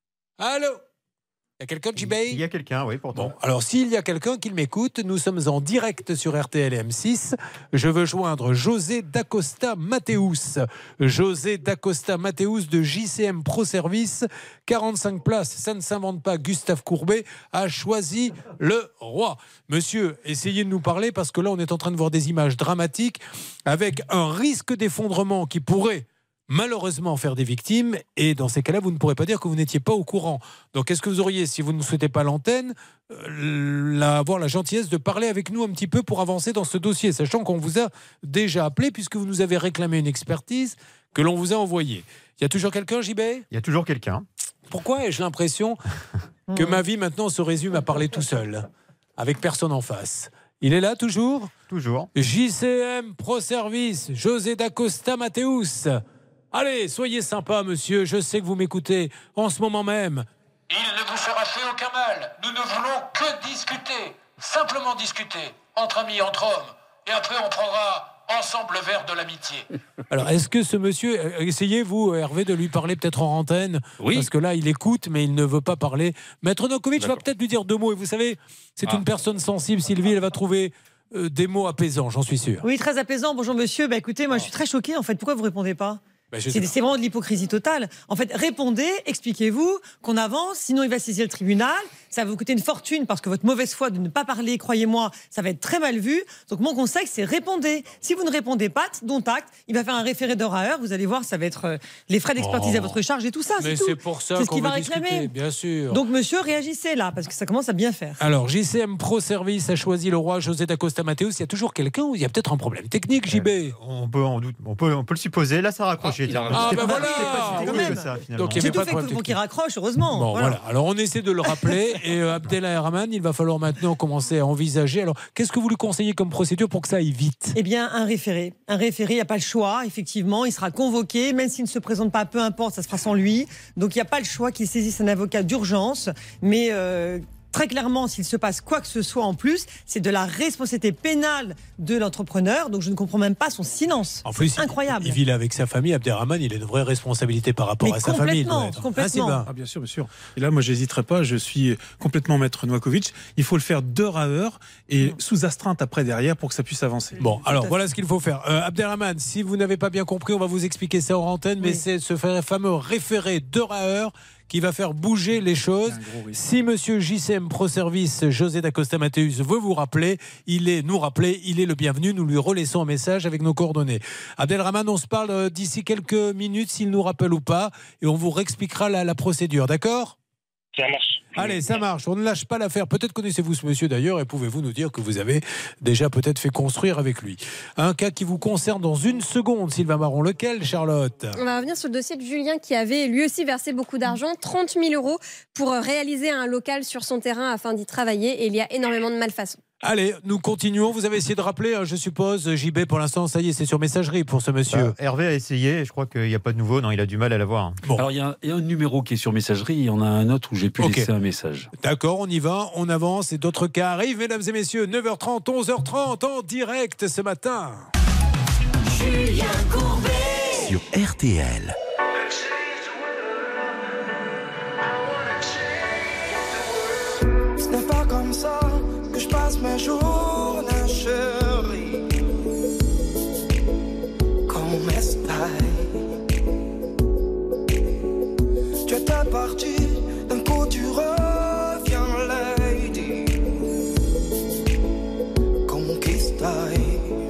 Il y a quelqu'un de J B ? Il y a quelqu'un, oui, pourtant. Bon, alors s'il y a quelqu'un qui m'écoute, nous sommes en direct sur R T L et M six. Je veux joindre José Dacosta Mateus. José Dacosta Mateus de J C M Pro Service. quarante-cinq places, ça ne s'invente pas. Gustave Courbet a choisi le roi. Monsieur, essayez de nous parler parce que là, on est en train de voir des images dramatiques avec un risque d'effondrement qui pourrait malheureusement faire des victimes, et dans ces cas-là, vous ne pourrez pas dire que vous n'étiez pas au courant. Donc, est-ce que vous auriez, si vous ne souhaitez pas l'antenne, euh, la, avoir la gentillesse de parler avec nous un petit peu pour avancer dans ce dossier, sachant qu'on vous a déjà appelé, puisque vous nous avez réclamé une expertise que l'on vous a envoyée. Il y a toujours quelqu'un, J B ? Il y a toujours quelqu'un. Pourquoi ai-je l'impression que ma vie maintenant se résume à parler tout seul, avec personne en face ? Il est là toujours ? Toujours. J C M Pro Service, José Dacosta Mateus. Allez, soyez sympa, monsieur, je sais que vous m'écoutez en ce moment même. Il ne vous fera fait aucun mal. Nous ne voulons que discuter, simplement discuter, entre amis, entre hommes. Et après, on prendra ensemble le verre de l'amitié. Alors, est-ce que ce monsieur... Essayez, vous, Hervé, de lui parler peut-être en antenne. Oui. Parce que là, il écoute, mais il ne veut pas parler. Maître Novakovic va peut-être lui dire deux mots. Et vous savez, c'est ah. une personne sensible, Sylvie, elle va trouver... Euh, des mots apaisants, j'en suis sûr. Oui, très apaisant. Bonjour, monsieur. Bah, écoutez, moi, je suis très choquée, en fait. Pourquoi vous ne répondez pas ? Ben c'est, c'est vraiment de l'hypocrisie totale. En fait, répondez, expliquez-vous, qu'on avance, sinon il va saisir le tribunal, ça va vous coûter une fortune parce que votre mauvaise foi de ne pas parler, croyez-moi, ça va être très mal vu. Donc mon conseil, c'est répondez. Si vous ne répondez pas, dont acte, il va faire un référé d'heure à heure, vous allez voir, ça va être euh, les frais d'expertise oh. à votre charge et tout ça, mais c'est, c'est tout. pour ça c'est qu'on ce qu'il va va réclamer. Discuter, bien sûr. Donc monsieur, réagissez là, parce que ça commence à bien faire. Alors, J C M Pro Service a choisi le roi José Dacosta Mateus. Il y a toujours quelqu'un ou il y a peut-être un problème technique, J B ? euh, on, peut en doute, on, peut, on peut le supposer, là ça a raccroché. raccroché. Il a C'était Ah pas- ben c'était voilà. pas si quand technique même. que ça, finalement. Donc, il y J'ai avait tout pas de fait problème pour qu'il technique. raccroche, heureusement. Bon, Voilà. voilà. Alors, on essaie de le rappeler. Et euh, Abdelrahman, il va falloir maintenant commencer à envisager. Alors, qu'est-ce que vous lui conseillez comme procédure pour que ça aille vite? Eh bien, un référé. Un référé, il n'y a pas le choix, effectivement. Il sera convoqué, même s'il ne se présente pas, peu importe, ça se fera sans lui. Donc, il n'y a pas le choix qu'il saisisse un avocat d'urgence. Mais euh, très clairement, s'il se passe quoi que ce soit en plus, c'est de la responsabilité pénale de l'entrepreneur. Donc, je ne comprends même pas son silence. En plus, C'est incroyable. Il vit là avec sa famille. Abdelrahman, il a une vraie responsabilité par rapport Mais à sa famille. il doit complètement, être. complètement. Ah, Sylvain. Ah, bien sûr, bien sûr. Et là, moi, j'hésiterai pas. Je suis complètement maître Novakovic. Il faut le faire d'heure à heure et sous astreinte après derrière pour que ça puisse avancer. Bon, alors voilà ce qu'il faut faire. Euh, Abdelrahman, si vous n'avez pas bien compris, on va vous expliquer ça en antenne, mais Oui. c'est ce fameux référé d'heure à heure qui va faire bouger les choses. Si monsieur J C M Pro Service, José Dacosta Mathéus, veut vous rappeler, il est, nous rappeler, il est le bienvenu. Nous lui relaissons un message avec nos coordonnées. Abdelrahman, on se parle euh, d'ici quelques minutes s'il nous rappelle ou pas, et on vous réexpliquera la, la procédure, d'accord ? Ça marche. Allez, ça marche. On ne lâche pas l'affaire. Peut-être connaissez-vous ce monsieur d'ailleurs et pouvez-vous nous dire que vous avez déjà peut-être fait construire avec lui. Un cas qui vous concerne dans une seconde, Sylvain Marron. Lequel, Charlotte ? On va revenir sur le dossier de Julien qui avait lui aussi versé beaucoup d'argent, trente mille euros, pour réaliser un local sur son terrain afin d'y travailler. Et il y a énormément de malfaçons. Allez, nous continuons. Vous avez essayé de rappeler, hein, je suppose, J B, pour l'instant, ça y est, c'est sur messagerie pour ce monsieur. Bah, Hervé a essayé, je crois qu'il n'y a pas de nouveau. Non, il a du mal à l'avoir. Bon. Alors, il y, a un- il y a un numéro qui est sur messagerie, il y en a un autre où j'ai pu Ok. laisser un message. D'accord, on y va, on avance et d'autres cas arrivent. Mesdames et messieurs, neuf heures trente, onze heures trente en direct ce matin. Julien Courbet. Sur R T L. Ce n'est pas comme ça que je passe mes journées, chérie. Comme estai. Tu étais parti, d'un coup tu reviens, lady. Conquistai.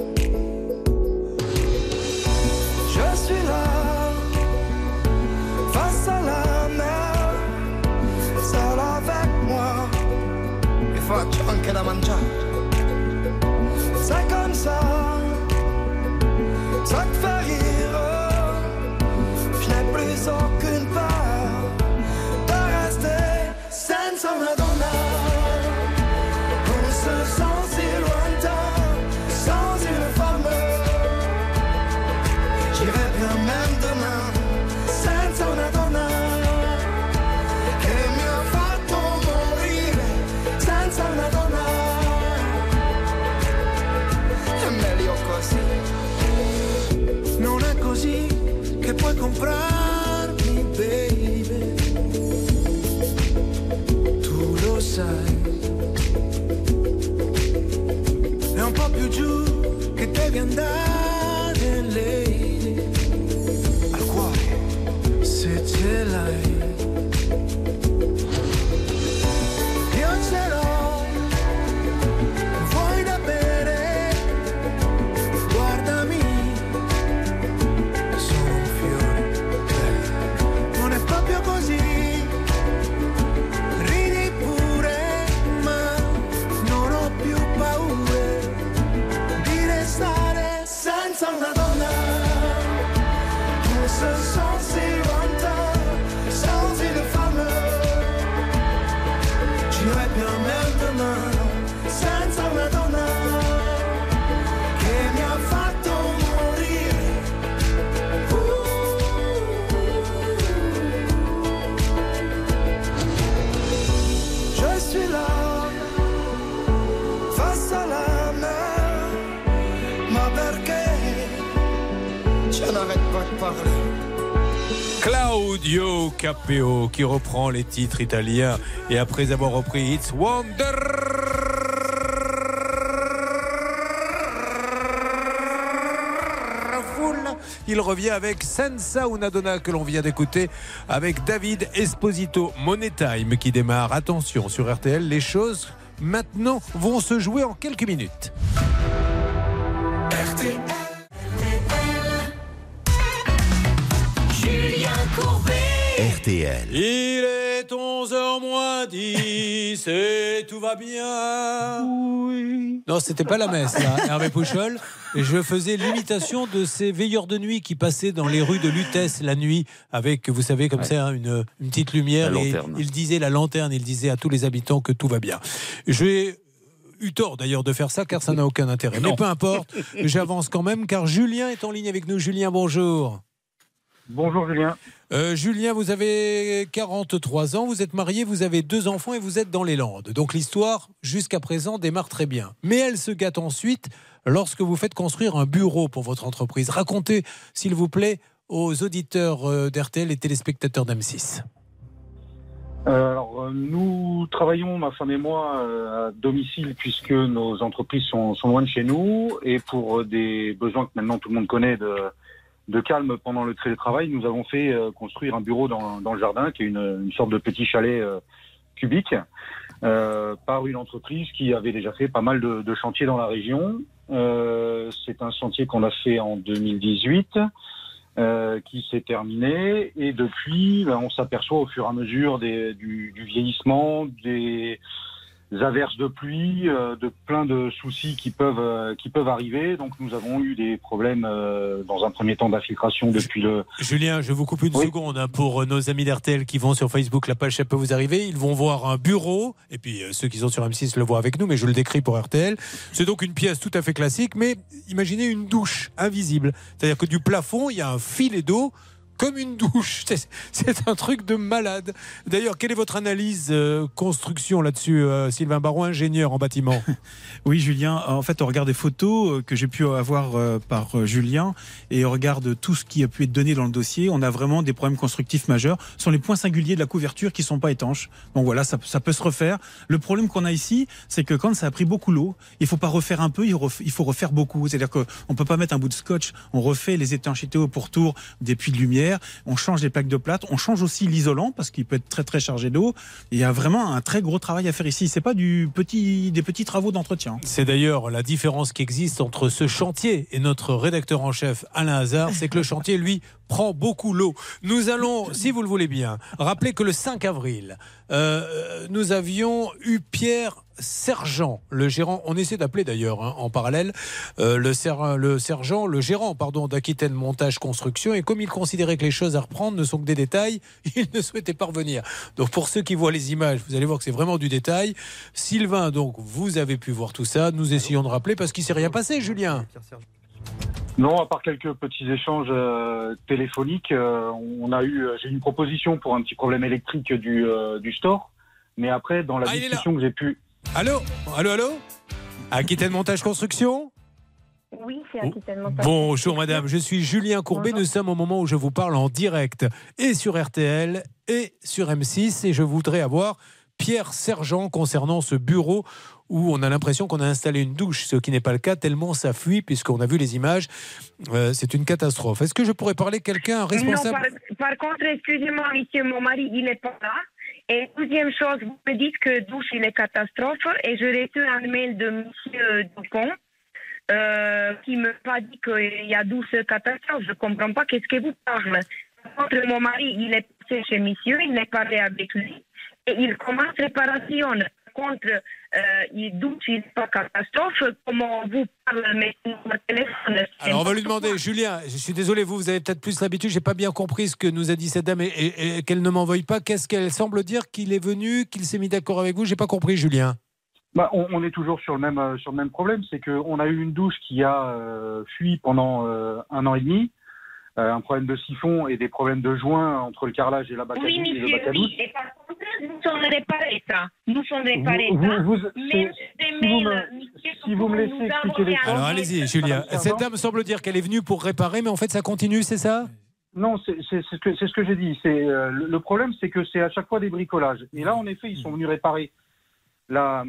Je suis là, face à la mer, seul avec moi. E faccio anche da mangiare. C'est comme ça, ça te fait rire. Je n'ai plus aucune peur de rester senza una donna. On se sent si lointain, sans une femme. J'irai bien même demain, senza una donna. Che mi ha fatto morire senza una donna. È meglio così. Non è così che puoi comprarmi, baby. Tu lo sai. È un po' più giù che devi andare, lady. Al cuore, se ce l'hai. Io ce l'ho, vuoi da bere? Guardami, sono un fiore. Non è proprio così, ridi pure, ma non ho più paura di restare senza una donna. On se sent si lointain, sans une femme. J'irai bien même demain, senza una donna che mi ha fatto morire. Je suis là, face à la mer, ma perché je n'arrête pas de parler. Claudio Capeo qui reprend les titres italiens et après avoir repris It's Wonderful, il revient avec Senza una donna que l'on vient d'écouter avec David Esposito. Money Time qui démarre. Attention sur R T L, les choses maintenant vont se jouer en quelques minutes. R T L. Julien Courbet. R T L. Il est onze heures moins dix et tout va bien. Oui. Non, c'était pas la messe, là, Hervé Pouchol. Et je faisais l'imitation de ces veilleurs de nuit qui passaient dans les rues de Lutèce la nuit avec, vous savez, comme ouais. ça, hein, une, une petite lumière. Et il disait la lanterne, il disait à tous les habitants que tout va bien. J'ai eu tort d'ailleurs de faire ça car ça n'a aucun intérêt. Mais peu importe, j'avance quand même car Julien est en ligne avec nous. Julien, bonjour. Bonjour Julien. Euh, Julien, vous avez quarante-trois ans, vous êtes marié, vous avez deux enfants et vous êtes dans les Landes. Donc l'histoire, jusqu'à présent, démarre très bien. Mais elle se gâte ensuite lorsque vous faites construire un bureau pour votre entreprise. Racontez, s'il vous plaît, aux auditeurs d'R T L et téléspectateurs d'M six. Euh, alors, euh, nous travaillons, ma femme et moi, euh, à domicile puisque nos entreprises sont, sont loin de chez nous. Et pour euh, des besoins que maintenant tout le monde connaît de... de calme pendant le télétravail, nous avons fait euh, construire un bureau dans, dans le jardin, qui est une, une sorte de petit chalet euh, cubique, euh, par une entreprise qui avait déjà fait pas mal de, de chantiers dans la région. Euh, c'est un chantier qu'on a fait en deux mille dix-huit, euh, qui s'est terminé, et depuis, ben, on s'aperçoit au fur et à mesure des, du, du vieillissement, des averses de pluie, euh, de plein de soucis qui peuvent euh, qui peuvent arriver. Donc nous avons eu des problèmes euh, dans un premier temps d'infiltration depuis le... Julien, je vous coupe une oui. seconde hein, pour nos amis d'R T L qui vont sur Facebook, la page ça peut vous arriver. Ils vont voir un bureau, et puis euh, ceux qui sont sur M six le voient avec nous, mais je le décris pour R T L. C'est donc une pièce tout à fait classique, mais imaginez une douche invisible. C'est-à-dire que du plafond, il y a un filet d'eau comme une douche. C'est, c'est un truc de malade. D'ailleurs, quelle est votre analyse euh, construction là-dessus, euh, Sylvain Baron, ingénieur en bâtiment? Oui, Julien, en fait, on regarde des photos que j'ai pu avoir euh, par euh, Julien et on regarde tout ce qui a pu être donné dans le dossier. On a vraiment des problèmes constructifs majeurs. Ce sont les points singuliers de la couverture qui ne sont pas étanches. Donc voilà, ça, ça peut se refaire. Le problème qu'on a ici, c'est que quand ça a pris beaucoup l'eau, il ne faut pas refaire un peu, il, ref, il faut refaire beaucoup. C'est-à-dire qu'on ne peut pas mettre un bout de scotch. On refait les étanchéités au pourtour des puits de lumière. On change les plaques de plâtre, on change aussi l'isolant parce qu'il peut être très très chargé d'eau. Il y a vraiment un très gros travail à faire ici. C'est pas du petit, des petits travaux d'entretien. C'est d'ailleurs la différence qui existe entre ce chantier et notre rédacteur en chef Alain Hazard, c'est que le chantier, lui, prend beaucoup l'eau. Nous allons, si vous le voulez bien, rappeler que le cinq avril, euh, nous avions eu Pierre Sergent, le gérant, on essaie d'appeler d'ailleurs hein, en parallèle, euh, le, ser, le sergent, le gérant pardon, d'Aquitaine Montage Construction, et comme il considérait que les choses à reprendre ne sont que des détails, il ne souhaitait pas revenir. Donc pour ceux qui voient les images, vous allez voir que c'est vraiment du détail. Sylvain, donc vous avez pu voir tout ça, nous essayons de rappeler parce qu'il ne s'est rien passé, Julien. Non, à part quelques petits échanges euh, téléphoniques, euh, on a eu, j'ai eu une proposition pour un petit problème électrique du, euh, du store, mais après dans la ah, discussion que j'ai pu... Allô, allô, allô, Aquitaine Montage Construction. Oui, c'est Aquitaine Montage. Bonjour madame, je suis Julien Courbet. Bonjour. Nous sommes au moment où je vous parle en direct et sur R T L et sur M six, et je voudrais avoir Pierre Sergent concernant ce bureau où on a l'impression qu'on a installé une douche, ce qui n'est pas le cas tellement ça fuit puisqu'on a vu les images. Euh, c'est une catastrophe. Est-ce que je pourrais parler à quelqu'un responsable? Non, par, par contre, excusez-moi, monsieur, mon mari, il n'est pas là. Et deuxième chose, vous me dites que douche, il est catastrophe. Et je reçu un mail de monsieur Dupont euh, qui me pas dit qu'il y a douche catastrophe. Je ne comprends pas qu'est-ce que vous parlez. Par contre, mon mari, il est passé chez monsieur, il est parlé avec lui. Et il commence réparation. Contre, euh, il douche, il n'est pas catastrophe. Comment vous parlez maintenant au téléphone? Alors on va lui demander, Julien, je suis désolé, vous, vous avez peut-être plus l'habitude, j'ai pas bien compris ce que nous a dit cette dame et, et, et qu'elle ne m'en veuille pas. Qu'est-ce qu'elle semble dire? Qu'il est venu, qu'il s'est mis d'accord avec vous? J'ai pas compris, Julien. Bah, on, on est toujours sur le même, euh, sur le même problème, c'est qu'on a eu une douche qui a euh, fui pendant euh, un an et demi. Euh, un problème de siphon et des problèmes de joints entre le carrelage et la bac à douche. Oui, monsieur, et le bac à douche. oui. Et par contre, nous sommes réparés ça. Nous sommes réparés vous, ça. Vous, vous, mais si, vous me, si vous me laissez expliquer les choses. Alors allez-y, Julien. Cette dame semble dire qu'elle est venue pour réparer, mais en fait ça continue, c'est ça? Non, c'est, c'est, c'est ce que, c'est ce que j'ai dit. C'est, euh, le, le problème, c'est que c'est à chaque fois des bricolages. Et là, en effet, ils sont venus réparer la,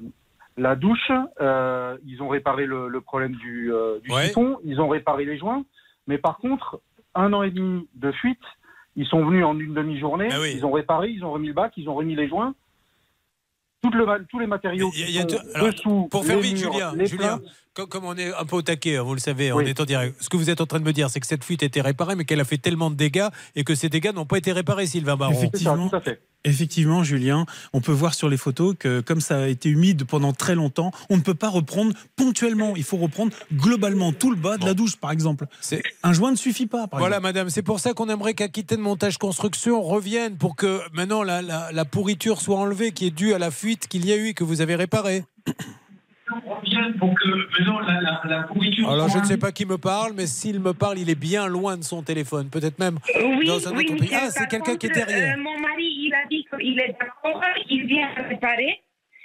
la douche. Euh, ils ont réparé le, le problème du, euh, du ouais. siphon. Ils ont réparé les joints. Mais par contre, un an et demi de fuite, ils sont venus en une demi-journée, ah oui. Ils ont réparé, ils ont remis le bac, ils ont remis les joints. Tout le, tous les matériaux qui y a, y a, sont alors, dessous, pour faire vite, Julien, Julien, comme, comme on est un peu au taquet, hein, vous le savez, Oui. on est en direct. Ce que vous êtes en train de me dire, c'est que cette fuite a été réparée, mais qu'elle a fait tellement de dégâts et que ces dégâts n'ont pas été réparés, Sylvain Baron. Effectivement, effectivement, Julien, on peut voir sur les photos que comme ça a été humide pendant très longtemps, on ne peut pas reprendre ponctuellement. Il faut reprendre globalement tout le bas de la douche, par exemple. Un joint ne suffit pas. Par Voilà, exemple. madame, c'est pour ça qu'on aimerait qu'Aquitaine Montage Construction revienne pour que maintenant la, la, la pourriture soit enlevée qui est due à la fuite qu'il y a eu et que vous avez réparée. Pour que maintenant la, la, la pourriture. Alors, je ne sais pas qui me parle, mais s'il me parle, il est bien loin de son téléphone. Peut-être même Oui, dans un oui, autre pays. monsieur, Ah, c'est par quelqu'un qui est contre, derrière. euh, mon mari, il a dit qu'il est d'accord, il vient réparer.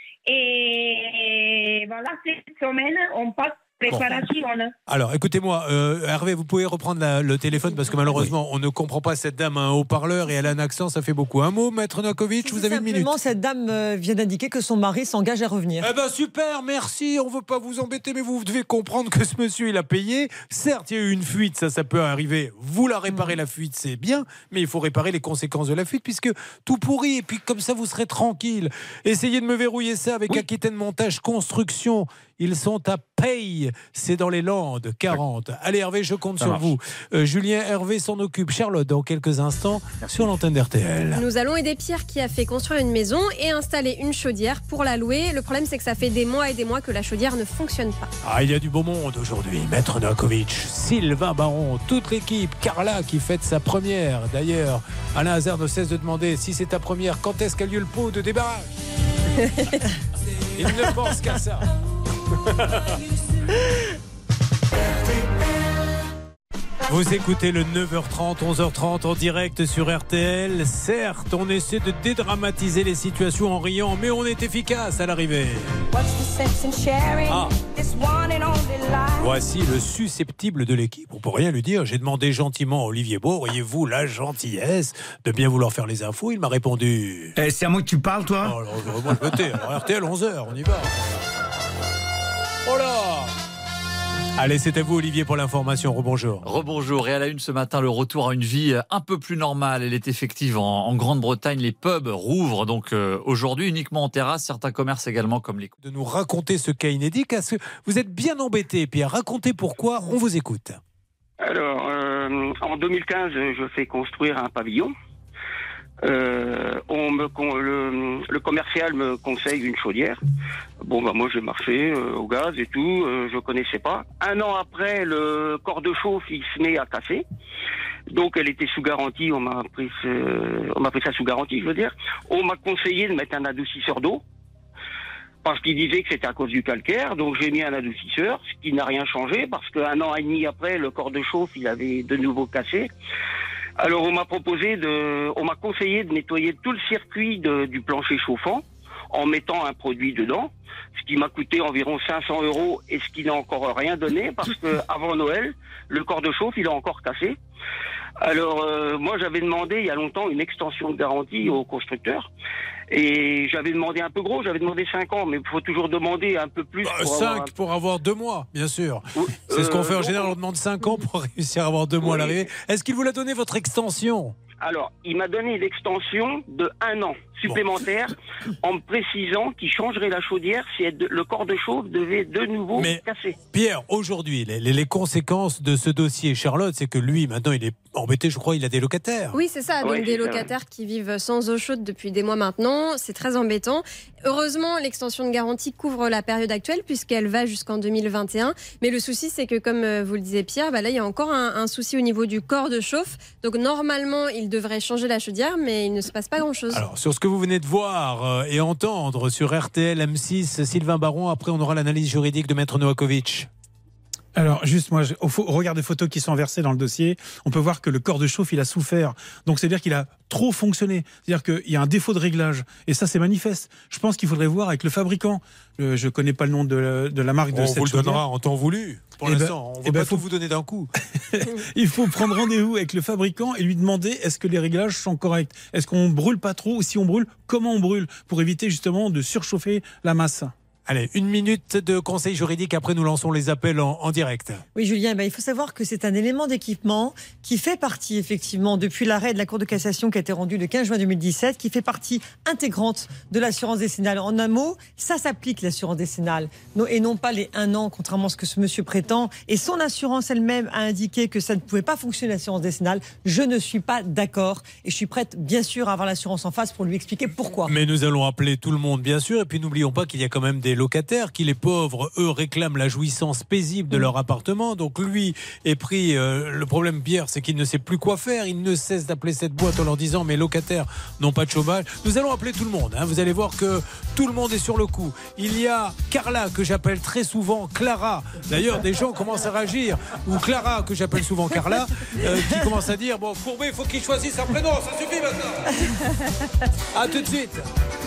Et voilà, cette semaine, on passe préparation. Alors, écoutez-moi, euh, Hervé, vous pouvez reprendre la- le téléphone parce que malheureusement, on ne comprend pas cette dame à un haut-parleur et elle a un accent, ça fait beaucoup. Un mot, Maître Novakovic, vous avez une minute. Simplement, cette dame euh, vient d'indiquer que son mari s'engage à revenir. Eh ben super, merci, on veut pas vous embêter, mais vous devez comprendre que ce monsieur, il a payé. Certes, il y a eu une fuite, ça, ça peut arriver. Vous la réparez, la fuite, c'est bien, mais il faut réparer les conséquences de la fuite, puisque tout pourrit, et puis comme ça, vous serez tranquille. Essayez de me verrouiller ça avec Aquitaine Montage Construction. Ils sont à Paye, c'est dans les Landes, quarante. Allez Hervé, je compte Ça sur marche. vous. Euh, Julien, Hervé s'en occupe. Charlotte, dans quelques instants, sur l'antenne d'R T L. Nous allons aider Pierre qui a fait construire une maison et installer une chaudière pour la louer. Le problème, c'est que ça fait des mois et des mois que la chaudière ne fonctionne pas. Ah, il y a du beau monde aujourd'hui. Maître Novakovic, Sylvain Baron, toute l'équipe, Carla qui fête sa première. D'ailleurs, Alain Hazard ne cesse de demander si c'est ta première, quand est-ce qu'a lieu le pot de débarrage. Il ne pense qu'à ça. Vous écoutez le neuf heures trente, onze heures trente en direct sur R T L. Certes, on essaie de dédramatiser les situations en riant, mais on est efficace à l'arrivée. Ah. Voici le susceptible de l'équipe. On peut rien lui dire. J'ai demandé gentiment à Olivier Beau, voyez-vous, la gentillesse de bien vouloir faire les infos. Il m'a répondu. Eh, c'est à moi que tu parles, toi Oh, alors, vraiment, je me tais. Alors, R T L, onze heures, on y va. Oh là! Allez, c'est à vous, Olivier, pour l'information. Rebonjour. Rebonjour. Et à la une ce matin, le retour à une vie un peu plus normale. Elle est effective en, en Grande-Bretagne. Les pubs rouvrent donc euh, aujourd'hui uniquement en terrasse. Certains commerces également, comme les. De nous raconter ce cas inédit, parce que vous êtes bien embêté. Pierre, racontez pourquoi. On vous écoute. Alors, euh, en deux mille quinze, je fais construire un pavillon. Euh, on me con- le, le commercial me conseille une chaudière. Bon, bah moi j'ai marché euh, au gaz et tout, euh, je connaissais pas. Un an après, le corps de chauffe il se met à casser. Donc elle était sous garantie, on m'a pris, ce- on m'a pris ça sous garantie, je veux dire. On m'a conseillé de mettre un adoucisseur d'eau. Parce qu'il disait que c'était à cause du calcaire, donc j'ai mis un adoucisseur, ce qui n'a rien changé, parce qu'un an et demi après, le corps de chauffe, il avait de nouveau cassé. Alors on m'a proposé de, on m'a conseillé de nettoyer tout le circuit de- du plancher chauffant en mettant un produit dedans, ce qui m'a coûté environ cinq cents euros et ce qui n'a encore rien donné parce que avant Noël, le corps de chauffe il a encore cassé. Alors euh, moi j'avais demandé il y a longtemps une extension de garantie au constructeur et j'avais demandé un peu gros, j'avais demandé cinq ans, mais il faut toujours demander un peu plus. Pour avoir un- cinq pour avoir deux mois, bien sûr. C'est ce qu'on euh, fait en non. général, on demande cinq ans pour réussir à avoir deux mois à Oui. l'arrivée. Est-ce qu'il vous a donné votre extension? Alors, il m'a donné l'extension de un an supplémentaire en me précisant qu'il changerait la chaudière si elle- le corps de chauffe devait de nouveau Mais- casser. Pierre, aujourd'hui, les, les- les conséquences de ce dossier, Charlotte, c'est que lui, maintenant, il est embêté, je crois, il a des locataires. Oui, c'est ça. Donc Ouais, des c'est ça, locataires qui vivent sans eau chaude depuis des mois maintenant. C'est très embêtant. Heureusement, l'extension de garantie couvre la période actuelle puisqu'elle va jusqu'en deux mille vingt et un. Mais le souci, c'est que, comme euh, vous le disiez, Pierre, bah là, il y a encore un, un souci au niveau du corps de chauffe. Donc normalement, il devrait changer la chaudière, mais il ne se passe pas grand-chose. Alors, sur ce que vous venez de voir euh, et entendre sur R T L M six, Sylvain Baron, après, on aura l'analyse juridique de Maître Novakovic. Alors, juste, moi, je- au, fo- au regard des photos qui sont versées dans le dossier, on peut voir que le corps de chauffe, il a souffert. Donc, c'est-à-dire qu'il a trop fonctionné. C'est-à-dire qu'il y a un défaut de réglage. Et ça, c'est manifeste. Je pense qu'il faudrait voir avec le fabricant. Le- je ne connais pas le nom de, la- de la marque de On cette vous le chaudière. donnera en temps voulu. Pour Eh ben- l'instant, on ne eh va ben, pas faut- tout vous donner d'un coup. Il faut prendre rendez-vous avec le fabricant et lui demander est-ce que les réglages sont corrects? Est-ce qu'on brûle pas trop? Ou si on brûle, comment on brûle? Pour éviter justement de surchauffer la masse. Allez, une minute de conseil juridique, après nous lançons les appels en, en direct. Oui, Julien, ben, il faut savoir que c'est un élément d'équipement qui fait partie, effectivement, depuis l'arrêt de la Cour de cassation qui a été rendu le quinze juin deux mille dix-sept, qui fait partie intégrante de l'assurance décennale. En un mot, ça s'applique, l'assurance décennale, et non pas les un an, contrairement à ce que ce monsieur prétend. Et son assurance elle-même a indiqué que ça ne pouvait pas fonctionner, l'assurance décennale. Je ne suis pas d'accord et je suis prête, bien sûr, à avoir l'assurance en face pour lui expliquer pourquoi. Mais nous allons appeler tout le monde, bien sûr, et puis n'oublions pas qu'il y a quand même des locataires qui, les pauvres, eux, réclament la jouissance paisible de leur appartement. Donc lui est pris. Euh, le problème, Pierre, c'est qu'il ne sait plus quoi faire. Il ne cesse d'appeler cette boîte en leur disant mes locataires n'ont pas de chômage. Nous allons appeler tout le monde. Hein. Vous allez voir que tout le monde est sur le coup. Il y a Carla, que j'appelle très souvent Clara. D'ailleurs, des gens commencent à réagir. Ou Clara, que j'appelle souvent Carla, euh, qui commence à dire bon, Courbet, il faut qu'il choisisse un prénom. Ça suffit maintenant. À tout de suite.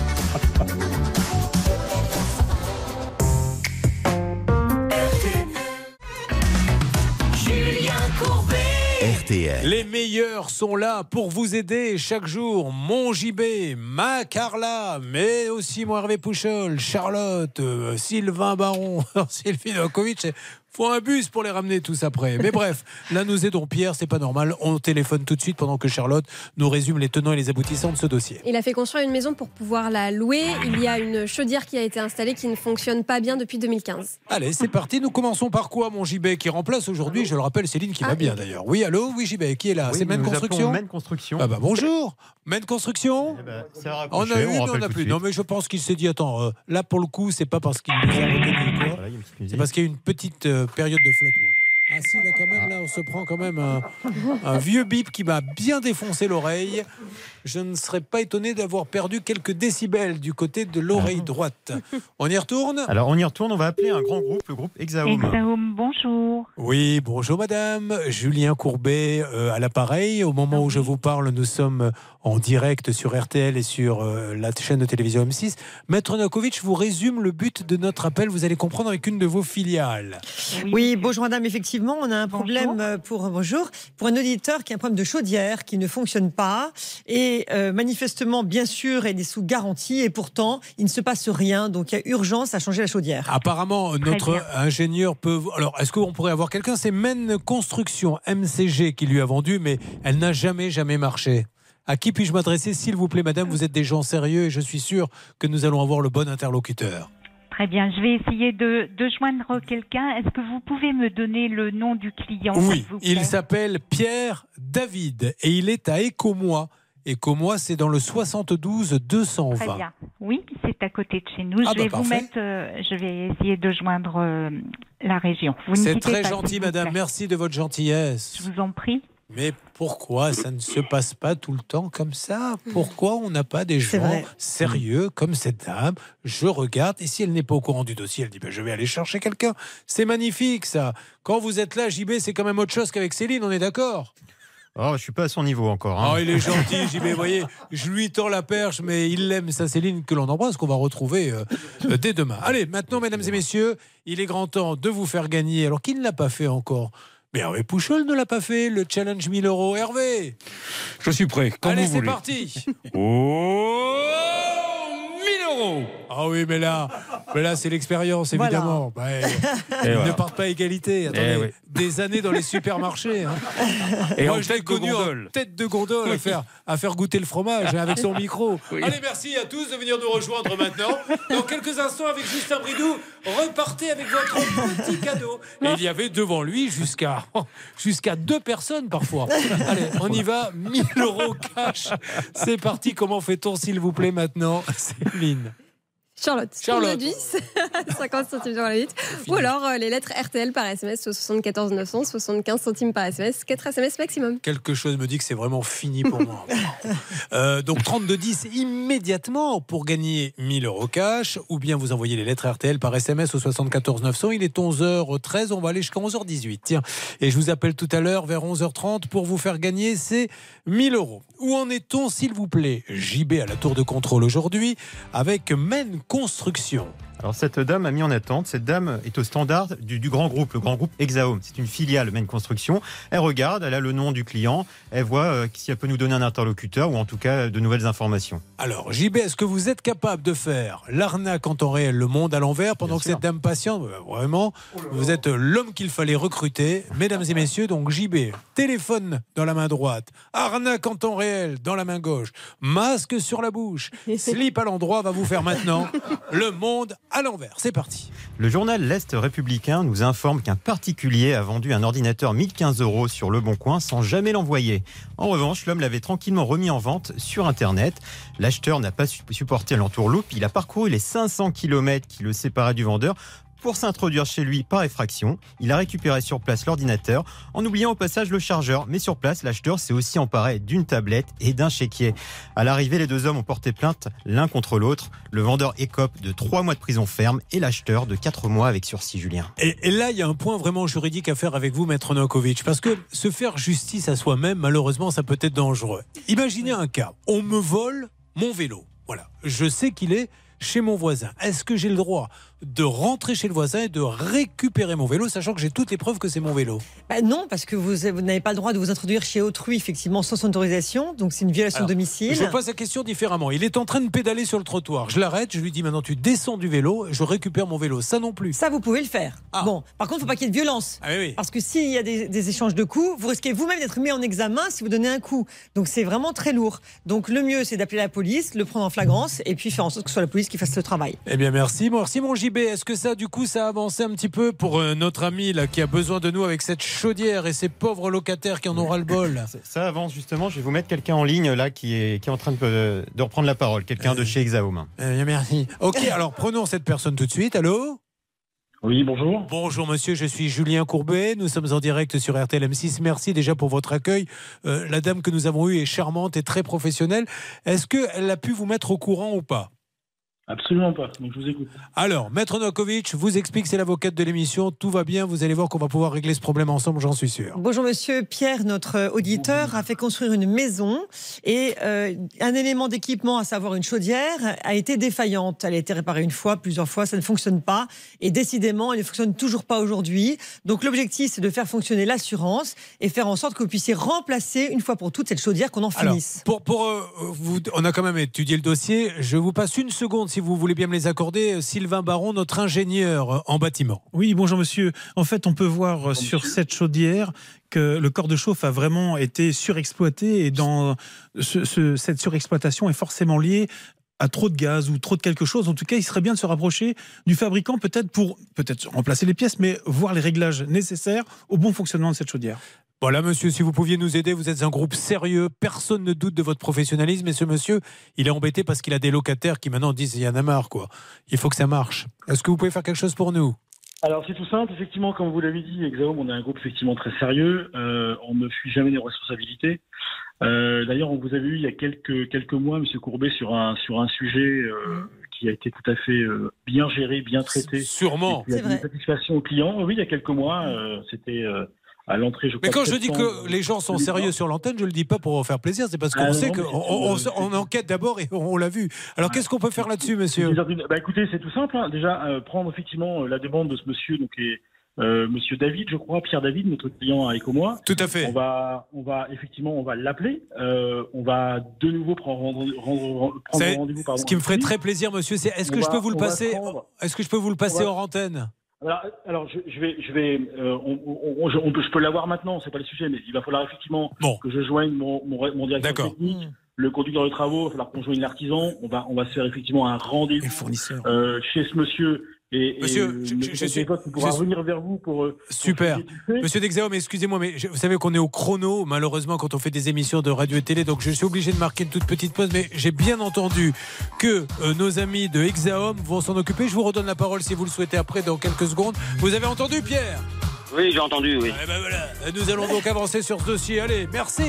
Julien Courbet. R T L. Les meilleurs sont là pour vous aider chaque jour. Mon J B, ma Carla, mais aussi mon Hervé Pouchol, Charlotte, euh, Sylvain Baron, Sylvie Novakovic. Faut un bus pour les ramener tous après. Mais bref, là nous aidons Pierre, c'est pas normal. On téléphone tout de suite pendant que Charlotte nous résume les tenants et les aboutissants de ce dossier. Il a fait construire une maison pour pouvoir la louer. Il y a une chaudière qui a été installée qui ne fonctionne pas bien depuis deux mille quinze. Allez, c'est parti. Nous commençons par quoi, mon J B, qui remplace aujourd'hui, je le rappelle, Céline qui ah, va bien d'ailleurs. Oui, allô, oui J B, qui est là? Oui, c'est Maine Construction. Maine Construction. Ah bah bonjour. Maine Construction. Eh ben, ça a on a raccroché, eu, on on rappelle n'a tout de plus. suite. Non, mais je pense qu'il s'est dit attends, euh, là pour le coup, c'est pas parce qu'il nous a reconnu quoi. Voilà, il y a une petite musique. C'est parce qu'il y a une petite euh, période de flottement. Ah si, là quand même, là on se prend quand même un, un vieux bip qui m'a bien défoncé l'oreille. Je ne serais pas étonné d'avoir perdu quelques décibels du côté de l'oreille droite. On y retourne? Alors on y retourne, on va appeler un grand groupe, le groupe Hexaome. Hexaome, bonjour. Oui, bonjour madame. Julien Courbet euh, à l'appareil. Au moment où je vous parle, nous sommes en direct sur R T L et sur euh, la chaîne de télévision M six. Maître Novakovic vous résume le but de notre appel. Vous allez comprendre avec une de vos filiales. Oui, oui bonjour madame. Effectivement, on a un problème bonjour. pour bonjour pour un auditeur qui a un problème de chaudière qui ne fonctionne pas et euh, manifestement, bien sûr, elle est sous garantie et pourtant il ne se passe rien. Donc il y a urgence à changer la chaudière. Apparemment, notre bien. ingénieur peut. Alors, est-ce qu'on pourrait avoir quelqu'un? C'est Maine Construction M C G qui lui a vendu, mais elle n'a jamais jamais marché. À qui puis-je m'adresser, s'il vous plaît, madame? Vous êtes des gens sérieux et je suis sûr que nous allons avoir le bon interlocuteur. Très bien, je vais essayer de, de joindre quelqu'un. Est-ce que vous pouvez me donner le nom du client? Oui, vous plaît? il s'appelle Pierre David et il est à Écomois. Écomois, c'est dans le soixante-douze deux cent vingt. Très bien. Oui, c'est à côté de chez nous. Ah je vais bah vous parfait. mettre. Euh, je vais essayer de joindre euh, la région. Vous C'est n'hésitez très pas, gentil, s'il vous madame. plaît. Merci de votre gentillesse. Je vous en prie. Mais pourquoi ça ne se passe pas tout le temps comme ça? Pourquoi on n'a pas des C'est gens vrai. sérieux comme cette dame? Je regarde et si elle n'est pas au courant du dossier, elle dit ben, je vais aller chercher quelqu'un. C'est magnifique ça. Quand vous êtes là, J B, c'est quand même autre chose qu'avec Céline, on est d'accord? Oh, je suis pas à son niveau encore. Hein. Oh, il est gentil, J B. Vous voyez, je lui tends la perche, mais il l'aime, sa Céline, que l'on embrasse, qu'on va retrouver euh, euh, dès demain. Allez, maintenant, mesdames et messieurs, il est grand temps de vous faire gagner. Alors, qui ne l'a pas fait encore? Mais Hervé Pouchol ne l'a pas fait, le challenge mille euros. Hervé, Je suis prêt, quand allez, vous c'est voulez. parti. Oh, mille euros. Ah oui, mais là, mais là c'est l'expérience, Voilà. évidemment. Bah, Et ils voilà. ne partent pas à égalité. Attendez, Eh oui. des années dans les supermarchés. Hein. Et Moi, en je l'ai tête de connu en gondole. tête de gondole à faire, à faire goûter le fromage hein, avec son micro. Allez, merci à tous de venir nous rejoindre maintenant. Dans quelques instants, avec Justin Bridou, repartez avec votre petit cadeau. Et il y avait devant lui jusqu'à jusqu'à deux personnes parfois. Allez, on y va. mille euros cash. C'est parti. Comment fait-on, s'il vous plaît, maintenant, Céline? Charlotte, Charlotte. dix, cinquante centimes sur la minute. Ou alors euh, les lettres R T L par S M S au soixante-quatorze neuf cents, soixante-quinze centimes par S M S, quatre S M S maximum. Quelque chose me dit que c'est vraiment fini pour moi. Euh, donc trente-deux dix immédiatement pour gagner mille euros cash, ou bien vous envoyez les lettres R T L par S M S au soixante-quatorze neuf cents. Il est onze heures treize, on va aller jusqu'à onze heures dix-huit. Tiens, et je vous appelle tout à l'heure vers onze heures trente pour vous faire gagner ces mille euros. Où en est-on, s'il vous plaît? J B à la tour de contrôle aujourd'hui avec Maine Construction. Alors cette dame a mis en attente. Cette dame est au standard du, du grand groupe, le grand groupe Exaum. C'est une filiale Maine Construction. Elle regarde, elle a le nom du client, elle voit euh, si elle peut nous donner un interlocuteur ou en tout cas de nouvelles informations. Alors J B, est-ce que vous êtes capable de faire l'arnaque en temps réel, le monde à l'envers, pendant Bien que sûr. Cette dame patiente, vraiment, vous êtes l'homme qu'il fallait recruter. Mesdames et messieurs, donc J B, téléphone dans la main droite, arnaque en temps réel dans la main gauche, masque sur la bouche, slip à l'endroit, va vous faire maintenant le monde à l'envers. C'est parti. Le journal L'Est républicain nous informe qu'un particulier a vendu un ordinateur mille quinze euros sur Le Bon Coin sans jamais l'envoyer. En revanche, l'homme l'avait tranquillement remis en vente sur Internet. L'acheteur n'a pas supporté l'entourloupe. Il a parcouru les cinq cents kilomètres qui le séparaient du vendeur pour s'introduire chez lui par effraction. Il a récupéré sur place l'ordinateur en oubliant au passage le chargeur. Mais sur place, l'acheteur s'est aussi emparé d'une tablette et d'un chéquier. À l'arrivée, les deux hommes ont porté plainte l'un contre l'autre. Le vendeur écope de trois mois de prison ferme et l'acheteur de quatre mois avec sursis, Julien. Et, et là, il y a un point vraiment juridique à faire avec vous, Maître Novakovic, parce que se faire justice à soi-même, malheureusement, ça peut être dangereux. Imaginez un cas. On me vole mon vélo. Voilà. Je sais qu'il est chez mon voisin. Est-ce que j'ai le droit de rentrer chez le voisin et de récupérer mon vélo, sachant que j'ai toutes les preuves que c'est mon vélo? Bah non, parce que vous, vous n'avez pas le droit de vous introduire chez autrui, effectivement, sans son autorisation. Donc c'est une violation Alors, de domicile. Je pose la question différemment. Il est en train de pédaler sur le trottoir. Je l'arrête, je lui dis maintenant tu descends du vélo, je récupère mon vélo. Ça non plus. Ça, vous pouvez le faire. Ah. Bon, par contre, il ne faut pas qu'il y ait de violence. Ah, oui, oui. Parce que s'il y a des, des échanges de coups, vous risquez vous-même d'être mis en examen si vous donnez un coup. Donc c'est vraiment très lourd. Donc le mieux, c'est d'appeler la police, le prendre en flagrance et puis faire en sorte que ce soit la police qui fasse le travail. Eh bien, merci. Merci, mon J B. Est-ce que ça, du coup, ça a avancé un petit peu pour euh, notre ami là, qui a besoin de nous avec cette chaudière et ces pauvres locataires qui en ont ras-le-bol? Ça avance, justement. Je vais vous mettre quelqu'un en ligne là qui est, qui est en train de, de reprendre la parole. Quelqu'un euh, de chez Exaum. Euh, merci. Ok, alors prenons cette personne tout de suite. Allô? Oui, bonjour. Bonjour monsieur, je suis Julien Courbet, nous sommes en direct sur R T L M six, merci déjà pour votre accueil. Euh, la dame que nous avons eue est charmante et très professionnelle. Est-ce qu'elle a pu vous mettre au courant ou pas? Absolument pas, donc je vous écoute. Alors, Maître Novakovic vous explique, c'est l'avocate de l'émission, tout va bien, vous allez voir qu'on va pouvoir régler ce problème ensemble, j'en suis sûr. Bonjour monsieur, Pierre, notre auditeur, a fait construire une maison et euh, un élément d'équipement, à savoir une chaudière, a été défaillante. Elle a été réparée une fois, plusieurs fois, ça ne fonctionne pas et décidément, elle ne fonctionne toujours pas aujourd'hui. Donc l'objectif, c'est de faire fonctionner l'assurance et faire en sorte que vous puissiez remplacer une fois pour toutes cette chaudière, qu'on en finisse. Alors, pour, pour, euh, vous, on a quand même étudié le dossier, je vous passe une seconde si vous voulez bien me les accorder. Sylvain Baron, notre ingénieur en bâtiment. Oui, bonjour monsieur. En fait, on peut voir bonjour sur monsieur. Cette chaudière que le corps de chauffe a vraiment été surexploité et dans ce, ce, cette surexploitation est forcément liée à trop de gaz ou trop de quelque chose. En tout cas, il serait bien de se rapprocher du fabricant peut-être pour peut-être remplacer les pièces, mais voir les réglages nécessaires au bon fonctionnement de cette chaudière. Voilà, monsieur, si vous pouviez nous aider, vous êtes un groupe sérieux, personne ne doute de votre professionnalisme, et ce monsieur, il est embêté parce qu'il a des locataires qui maintenant disent il y en a marre, quoi. Il faut que ça marche. Est-ce que vous pouvez faire quelque chose pour nous? Alors c'est tout simple, effectivement, comme vous l'avez dit, Exaum, on est un groupe effectivement très sérieux, euh, on ne fuit jamais nos responsabilités. Euh, d'ailleurs, on vous a vu il y a quelques, quelques mois, monsieur Courbet, sur un, sur un sujet euh, qui a été tout à fait euh, bien géré, bien traité. Sûrement. Il y a une satisfaction aux clients. Oui, il y a quelques mois, euh, c'était... Euh, à l'entrée, je mais quand je dis que les gens sont sérieux sur l'antenne, je ne le dis pas pour faire plaisir, c'est parce qu'on ah sait qu'on on, on enquête d'abord et on, on l'a vu. Alors qu'est-ce qu'on peut faire là-dessus, monsieur? Bah écoutez, c'est tout simple. Hein. Déjà, euh, prendre effectivement la demande de ce monsieur, donc et, euh, monsieur David, je crois, Pierre David, notre client à Ecomois. Tout à fait. On va, on va effectivement, on va l'appeler. Euh, on va de nouveau prendre, rendre, rendre, prendre rendez-vous. Pardon, ce qui me ferait très plaisir, monsieur, c'est est-ce que on je va, peux vous le passer Est-ce que je peux vous le passer hors antenne? Alors, alors je, je vais, je vais, euh, on, on, on, on peut, je peux l'avoir maintenant, c'est pas le sujet, mais il va falloir effectivement bon. que je joigne mon, mon, mon directeur technique, le conducteur de travaux, il va falloir qu'on joigne l'artisan. On va, on va se faire effectivement un rendez-vous euh, chez ce monsieur. Et, Monsieur, et je, je, je suis. On pourra revenir vers vous pour. Euh, Super. Pour Monsieur Dexaum, excusez-moi, mais je, vous savez qu'on est au chrono, malheureusement, quand on fait des émissions de radio et télé, donc je suis obligé de marquer une toute petite pause, mais j'ai bien entendu que euh, nos amis de Exaum vont s'en occuper. Je vous redonne la parole si vous le souhaitez après, dans quelques secondes. Vous avez entendu, Pierre? Oui, j'ai entendu, oui. Eh ben voilà. Nous allons donc avancer sur ce dossier. Allez, merci.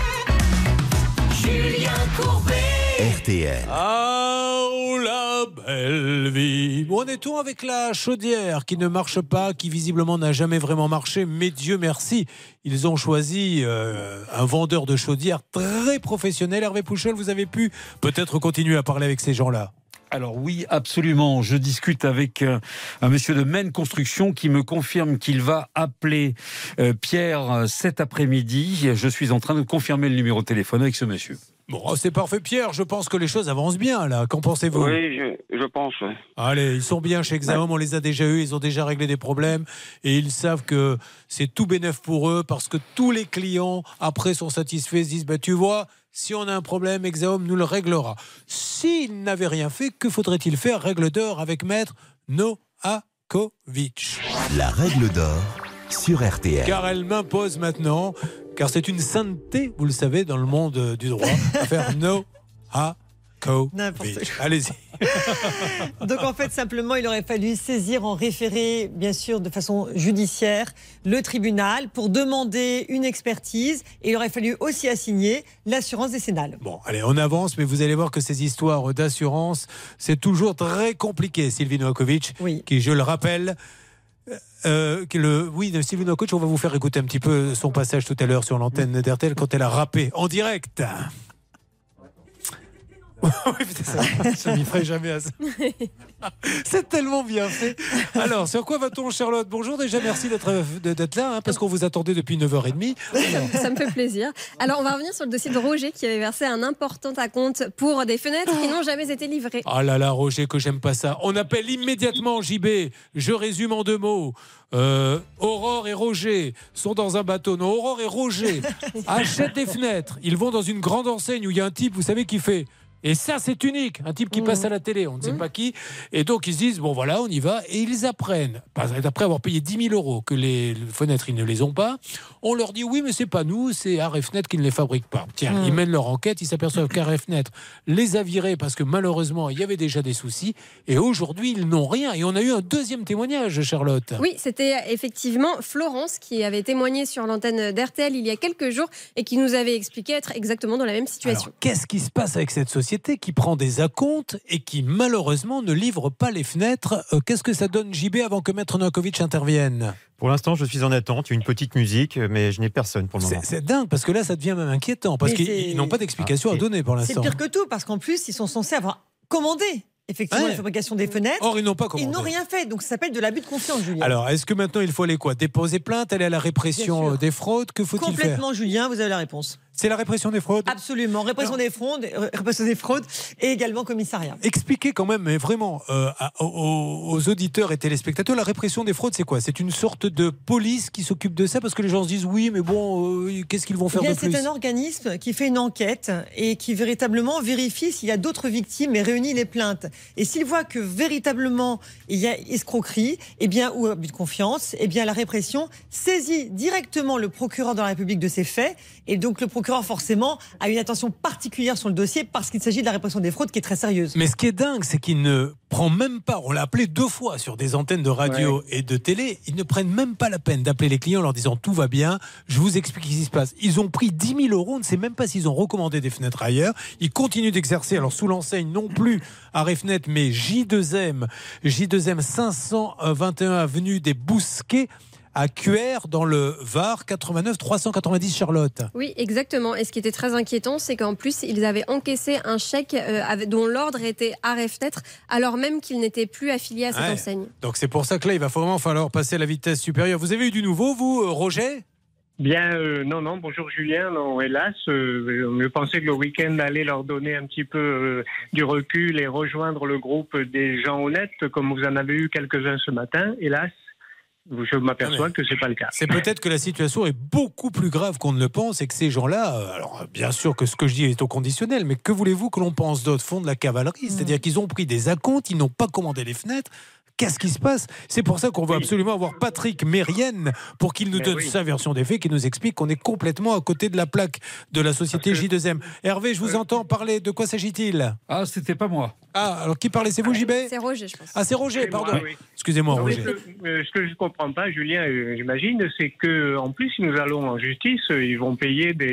Julien Courbet. R T L. Oh la belle vie. Où en est-on avec la chaudière qui ne marche pas, qui visiblement n'a jamais vraiment marché, mais Dieu merci, ils ont choisi euh, un vendeur de chaudière très professionnel. Hervé Pouchol, vous avez pu peut-être continuer à parler avec ces gens-là? Alors oui, absolument. Je discute avec euh, un monsieur de Maine Construction qui me confirme qu'il va appeler euh, Pierre cet après-midi. Je suis en train de confirmer le numéro de téléphone avec ce monsieur. Bon, c'est parfait, Pierre. Je pense que les choses avancent bien, là. Qu'en pensez-vous? Oui, je, je pense. Ouais. Allez, ils sont bien chez Exaom. On les a déjà eus. Ils ont déjà réglé des problèmes. Et ils savent que c'est tout bénef pour eux parce que tous les clients, après, sont satisfaits. Se disent, bah, tu vois, si on a un problème, Exaom nous le réglera. S'ils n'avaient rien fait, que faudrait-il faire? Règle d'or avec maître Novakovic. La règle d'or sur R T L. Car elle m'impose maintenant, car c'est une sainteté, vous le savez, dans le monde du droit, à faire Novakovic. Allez-y. Donc en fait, simplement, il aurait fallu saisir en référé, bien sûr, de façon judiciaire, le tribunal pour demander une expertise. Et il aurait fallu aussi assigner l'assurance décennale. Bon, allez, on avance, mais vous allez voir que ces histoires d'assurance, c'est toujours très compliqué, Sylvie Novakovic, oui. qui, je le rappelle, Euh, que le, oui, de Sylvie Novakovic, on va vous faire écouter un petit peu son passage tout à l'heure sur l'antenne d'R T L quand elle a rappé en direct. Oui, ça, je ne m'y ferai jamais à ça. C'est tellement bien fait. Alors, sur quoi va-t-on, Charlotte? Bonjour, déjà, merci d'être, d'être là, hein, parce qu'on vous attendait depuis neuf heures trente. Alors. Ça me fait plaisir. Alors, on va revenir sur le dossier de Roger qui avait versé un important acompte pour des fenêtres qui n'ont jamais été livrées. Ah là là, Roger, que j'aime pas ça. On appelle immédiatement J B. Je résume en deux mots. Euh, Aurore et Roger sont dans un bateau. Non, Aurore et Roger achètent des fenêtres. Ils vont dans une grande enseigne où il y a un type, vous savez, qui fait... Et ça, c'est unique. Un type qui mmh. passe à la télé, on ne sait mmh. pas qui. Et donc, ils se disent, bon, voilà, on y va. Et ils apprennent, après avoir payé dix mille euros, que les fenêtres, ils ne les ont pas. On leur dit, oui, mais c'est pas nous, c'est Arrêt Fenêtre qui ne les fabrique pas. Tiens, mmh. ils mènent leur enquête, ils s'aperçoivent qu'Arrêt Fenêtre les a virés parce que malheureusement, il y avait déjà des soucis. Et aujourd'hui, ils n'ont rien. Et on a eu un deuxième témoignage, Charlotte. Oui, c'était effectivement Florence qui avait témoigné sur l'antenne d'R T L il y a quelques jours et qui nous avait expliqué être exactement dans la même situation. Alors, qu'est-ce qui se passe avec cette société qui prend des acomptes et qui malheureusement ne livre pas les fenêtres? euh, Qu'est-ce que ça donne, J B, avant que Maître Novakovic intervienne? Pour l'instant, je suis en attente, une petite musique, mais je n'ai personne pour le moment. C'est dingue, parce que là, ça devient même inquiétant, parce qu'ils n'ont pas d'explication ah, à donner pour l'instant. C'est pire que tout, parce qu'en plus, ils sont censés avoir commandé effectivement, ouais. la fabrication des fenêtres. Or, ils n'ont pas commandé. Ils n'ont rien fait, donc ça s'appelle de l'abus de confiance, Julien. Alors, est-ce que maintenant, il faut aller quoi? Déposer plainte, aller à la répression des fraudes? Que faut-il faire? Complètement, Julien, vous avez la réponse. C'est la répression des fraudes? Absolument, répression des fraudes, répression des fraudes et également commissariat. Expliquez quand même, mais vraiment, euh, aux, aux auditeurs et téléspectateurs, la répression des fraudes, c'est quoi? C'est une sorte de police qui s'occupe de ça? Parce que les gens se disent, oui, mais bon, euh, qu'est-ce qu'ils vont faire Bien, de plus? C'est un organisme qui fait une enquête et qui véritablement vérifie s'il y a d'autres victimes et réunit les plaintes. Et s'il voit que véritablement il y a escroquerie, eh bien, ou abus de confiance, eh bien, la répression saisit directement le procureur de la République de ces faits. Et donc, le procureur forcément a une attention particulière sur le dossier parce qu'il s'agit de la répression des fraudes qui est très sérieuse. Mais ce qui est dingue, c'est qu'il ne prend même pas, on l'a appelé deux fois sur des antennes de radio ouais. et de télé, ils ne prennent même pas la peine d'appeler les clients en leur disant tout va bien, je vous explique ce qui se passe. Ils ont pris dix mille euros, on ne sait même pas s'ils ont recommandé des fenêtres ailleurs, ils continuent d'exercer, alors sous l'enseigne non plus Arrêt Fenêtre, mais J deux M, J deux M cinq cent vingt et un avenue des Bousquets, à Cuers, dans le Var, quatre-vingt-neuf trois cent quatre-vingt-dix, Charlotte. Oui, exactement. Et ce qui était très inquiétant, c'est qu'en plus, ils avaient encaissé un chèque euh, dont l'ordre était Arrêt Fenêtre, alors même qu'ils n'étaient plus affiliés à cette ouais. enseigne. Donc c'est pour ça que là, il va vraiment falloir passer à la vitesse supérieure. Vous avez eu du nouveau, vous, Roger ? Bien, euh, non, non, bonjour Julien, non, hélas, euh, je pensais que le week-end allait leur donner un petit peu euh, du recul et rejoindre le groupe des gens honnêtes, comme vous en avez eu quelques-uns ce matin, hélas. Je m'aperçois que c'est pas le cas. C'est peut-être que la situation est beaucoup plus grave qu'on ne le pense et que ces gens-là, alors bien sûr que ce que je dis est au conditionnel, mais que voulez-vous que l'on pense d'autres? Font de la cavalerie, c'est-à-dire qu'ils ont pris des acomptes, ils n'ont pas commandé les fenêtres. Qu'est-ce qui se passe? C'est pour ça qu'on veut oui. absolument avoir Patrick Mérienne pour qu'il nous Mais donne oui. sa version des faits, qui nous explique qu'on est complètement à côté de la plaque de la société J deux M. Hervé, je vous euh... entends parler. De quoi s'agit-il? Ah, c'était pas moi. Ah, alors qui parlait? C'est vous, J B? C'est Roger, je pense. Ah, c'est Roger, c'est pardon. Moi, oui. Excusez-moi, non, Roger. Ce que, euh, ce que je ne comprends pas, Julien, euh, j'imagine, c'est qu'en plus, si nous allons en justice, ils vont payer des...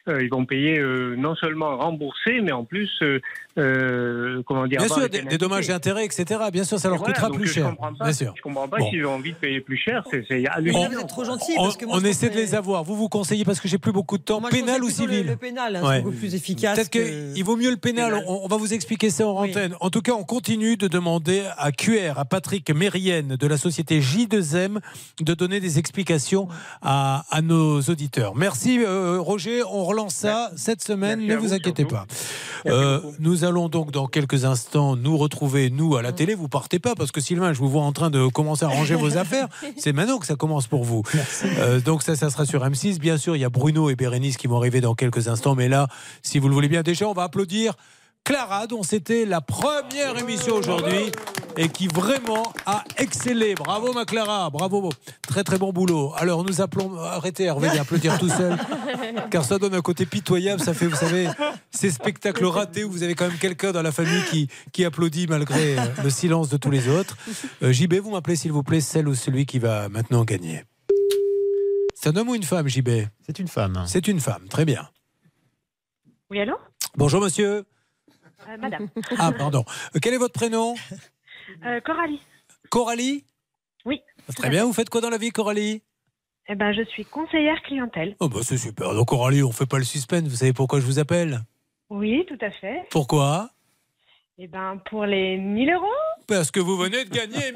euh, ils vont payer euh, non seulement remboursé, mais en plus, euh, euh, comment dire, bien avoir sûr, les des, des dommages et intérêts, et cetera. Bien sûr, ça leur Voilà, coûtera donc plus je cher. comprends pas, Bien sûr. Je comprends pas Bon. s'ils ont envie de payer plus cher. C'est, c'est Mais hallucinant. vous êtes trop gentil. On, Parce que moi, on je essaie de pensais- les avoir. Vous vous conseillez parce que j'ai plus beaucoup de temps. Moi, je Pénal ou pensais plutôt civil? le, le pénal, hein, Ouais. c'est beaucoup plus efficace. Peut-être que- qu'il vaut mieux le pénal. On, on va vous expliquer ça en antenne. En tout cas, on continue de demander à Q R, à Patrick Mérienne de la société J deux M, de donner des explications à, à nos auditeurs. Merci euh, Roger. On relance ça cette semaine. Merci ne à vous vous, inquiétez surtout. pas. Euh, nous allons donc dans quelques instants nous retrouver, nous, à la télé. Vous partez pas parce que Sylvain, je vous vois en train de commencer à ranger vos affaires. C'est maintenant que ça commence pour vous. Euh, donc ça, ça sera sur M six. Bien sûr, il y a Bruno et Bérénice qui vont arriver dans quelques instants. Mais là, si vous le voulez bien, déjà, on va applaudir Clara, dont c'était la première émission aujourd'hui et qui vraiment a excellé. Bravo ma Clara, bravo. Très très bon boulot. Alors nous appelons, arrêtez Hervé d'applaudir tout seul, car ça donne un côté pitoyable. Ça fait, vous savez, ces spectacles ratés où vous avez quand même quelqu'un dans la famille qui, qui applaudit malgré le silence de tous les autres. Euh, J B, vous m'appelez s'il vous plaît celle ou celui qui va maintenant gagner. C'est un homme ou une femme, J B? C'est une femme. C'est une femme, très bien. Oui, allô Bonjour monsieur. Euh, Madame. Ah pardon. Euh, Quel est votre prénom? Euh, Coralie. Coralie? Oui. Très bien, vous faites quoi dans la vie, Coralie? Eh ben, je suis conseillère clientèle. Oh bah c'est super. Donc Coralie, on fait pas le suspense. Vous savez pourquoi je vous appelle? Oui, tout à fait. Pourquoi? Eh ben, pour les mille euros. Parce que vous venez de gagner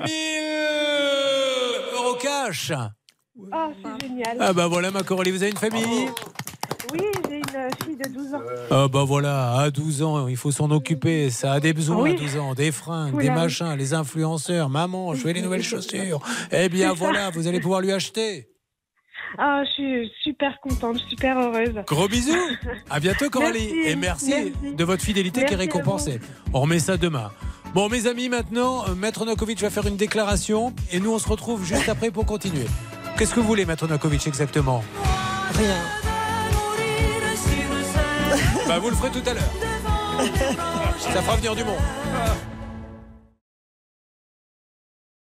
mille euros cash. Oh, c'est génial. Ah bah voilà ma Coralie, vous avez une famille? Oui, j'ai une fille de douze ans. Ah bah voilà, à douze ans, il faut s'en occuper. Ça a des besoins Oui. à douze ans, des fringues, Oula, des oui. machins, les influenceurs. Maman, je veux les nouvelles chaussures. Eh bien voilà, vous allez pouvoir lui acheter. Ah, je suis super contente, super heureuse. Gros bisous. À bientôt Coralie. Merci. Et merci, Merci. de votre fidélité qui est Merci à récompensée. On remet ça demain. Bon mes amis, maintenant, euh, Maître Novakovic va faire une déclaration et nous on se retrouve juste après pour continuer. Qu'est-ce que vous voulez Maître Novakovic exactement? Rien. Bah vous le ferez tout à l'heure. Ça fera venir du monde.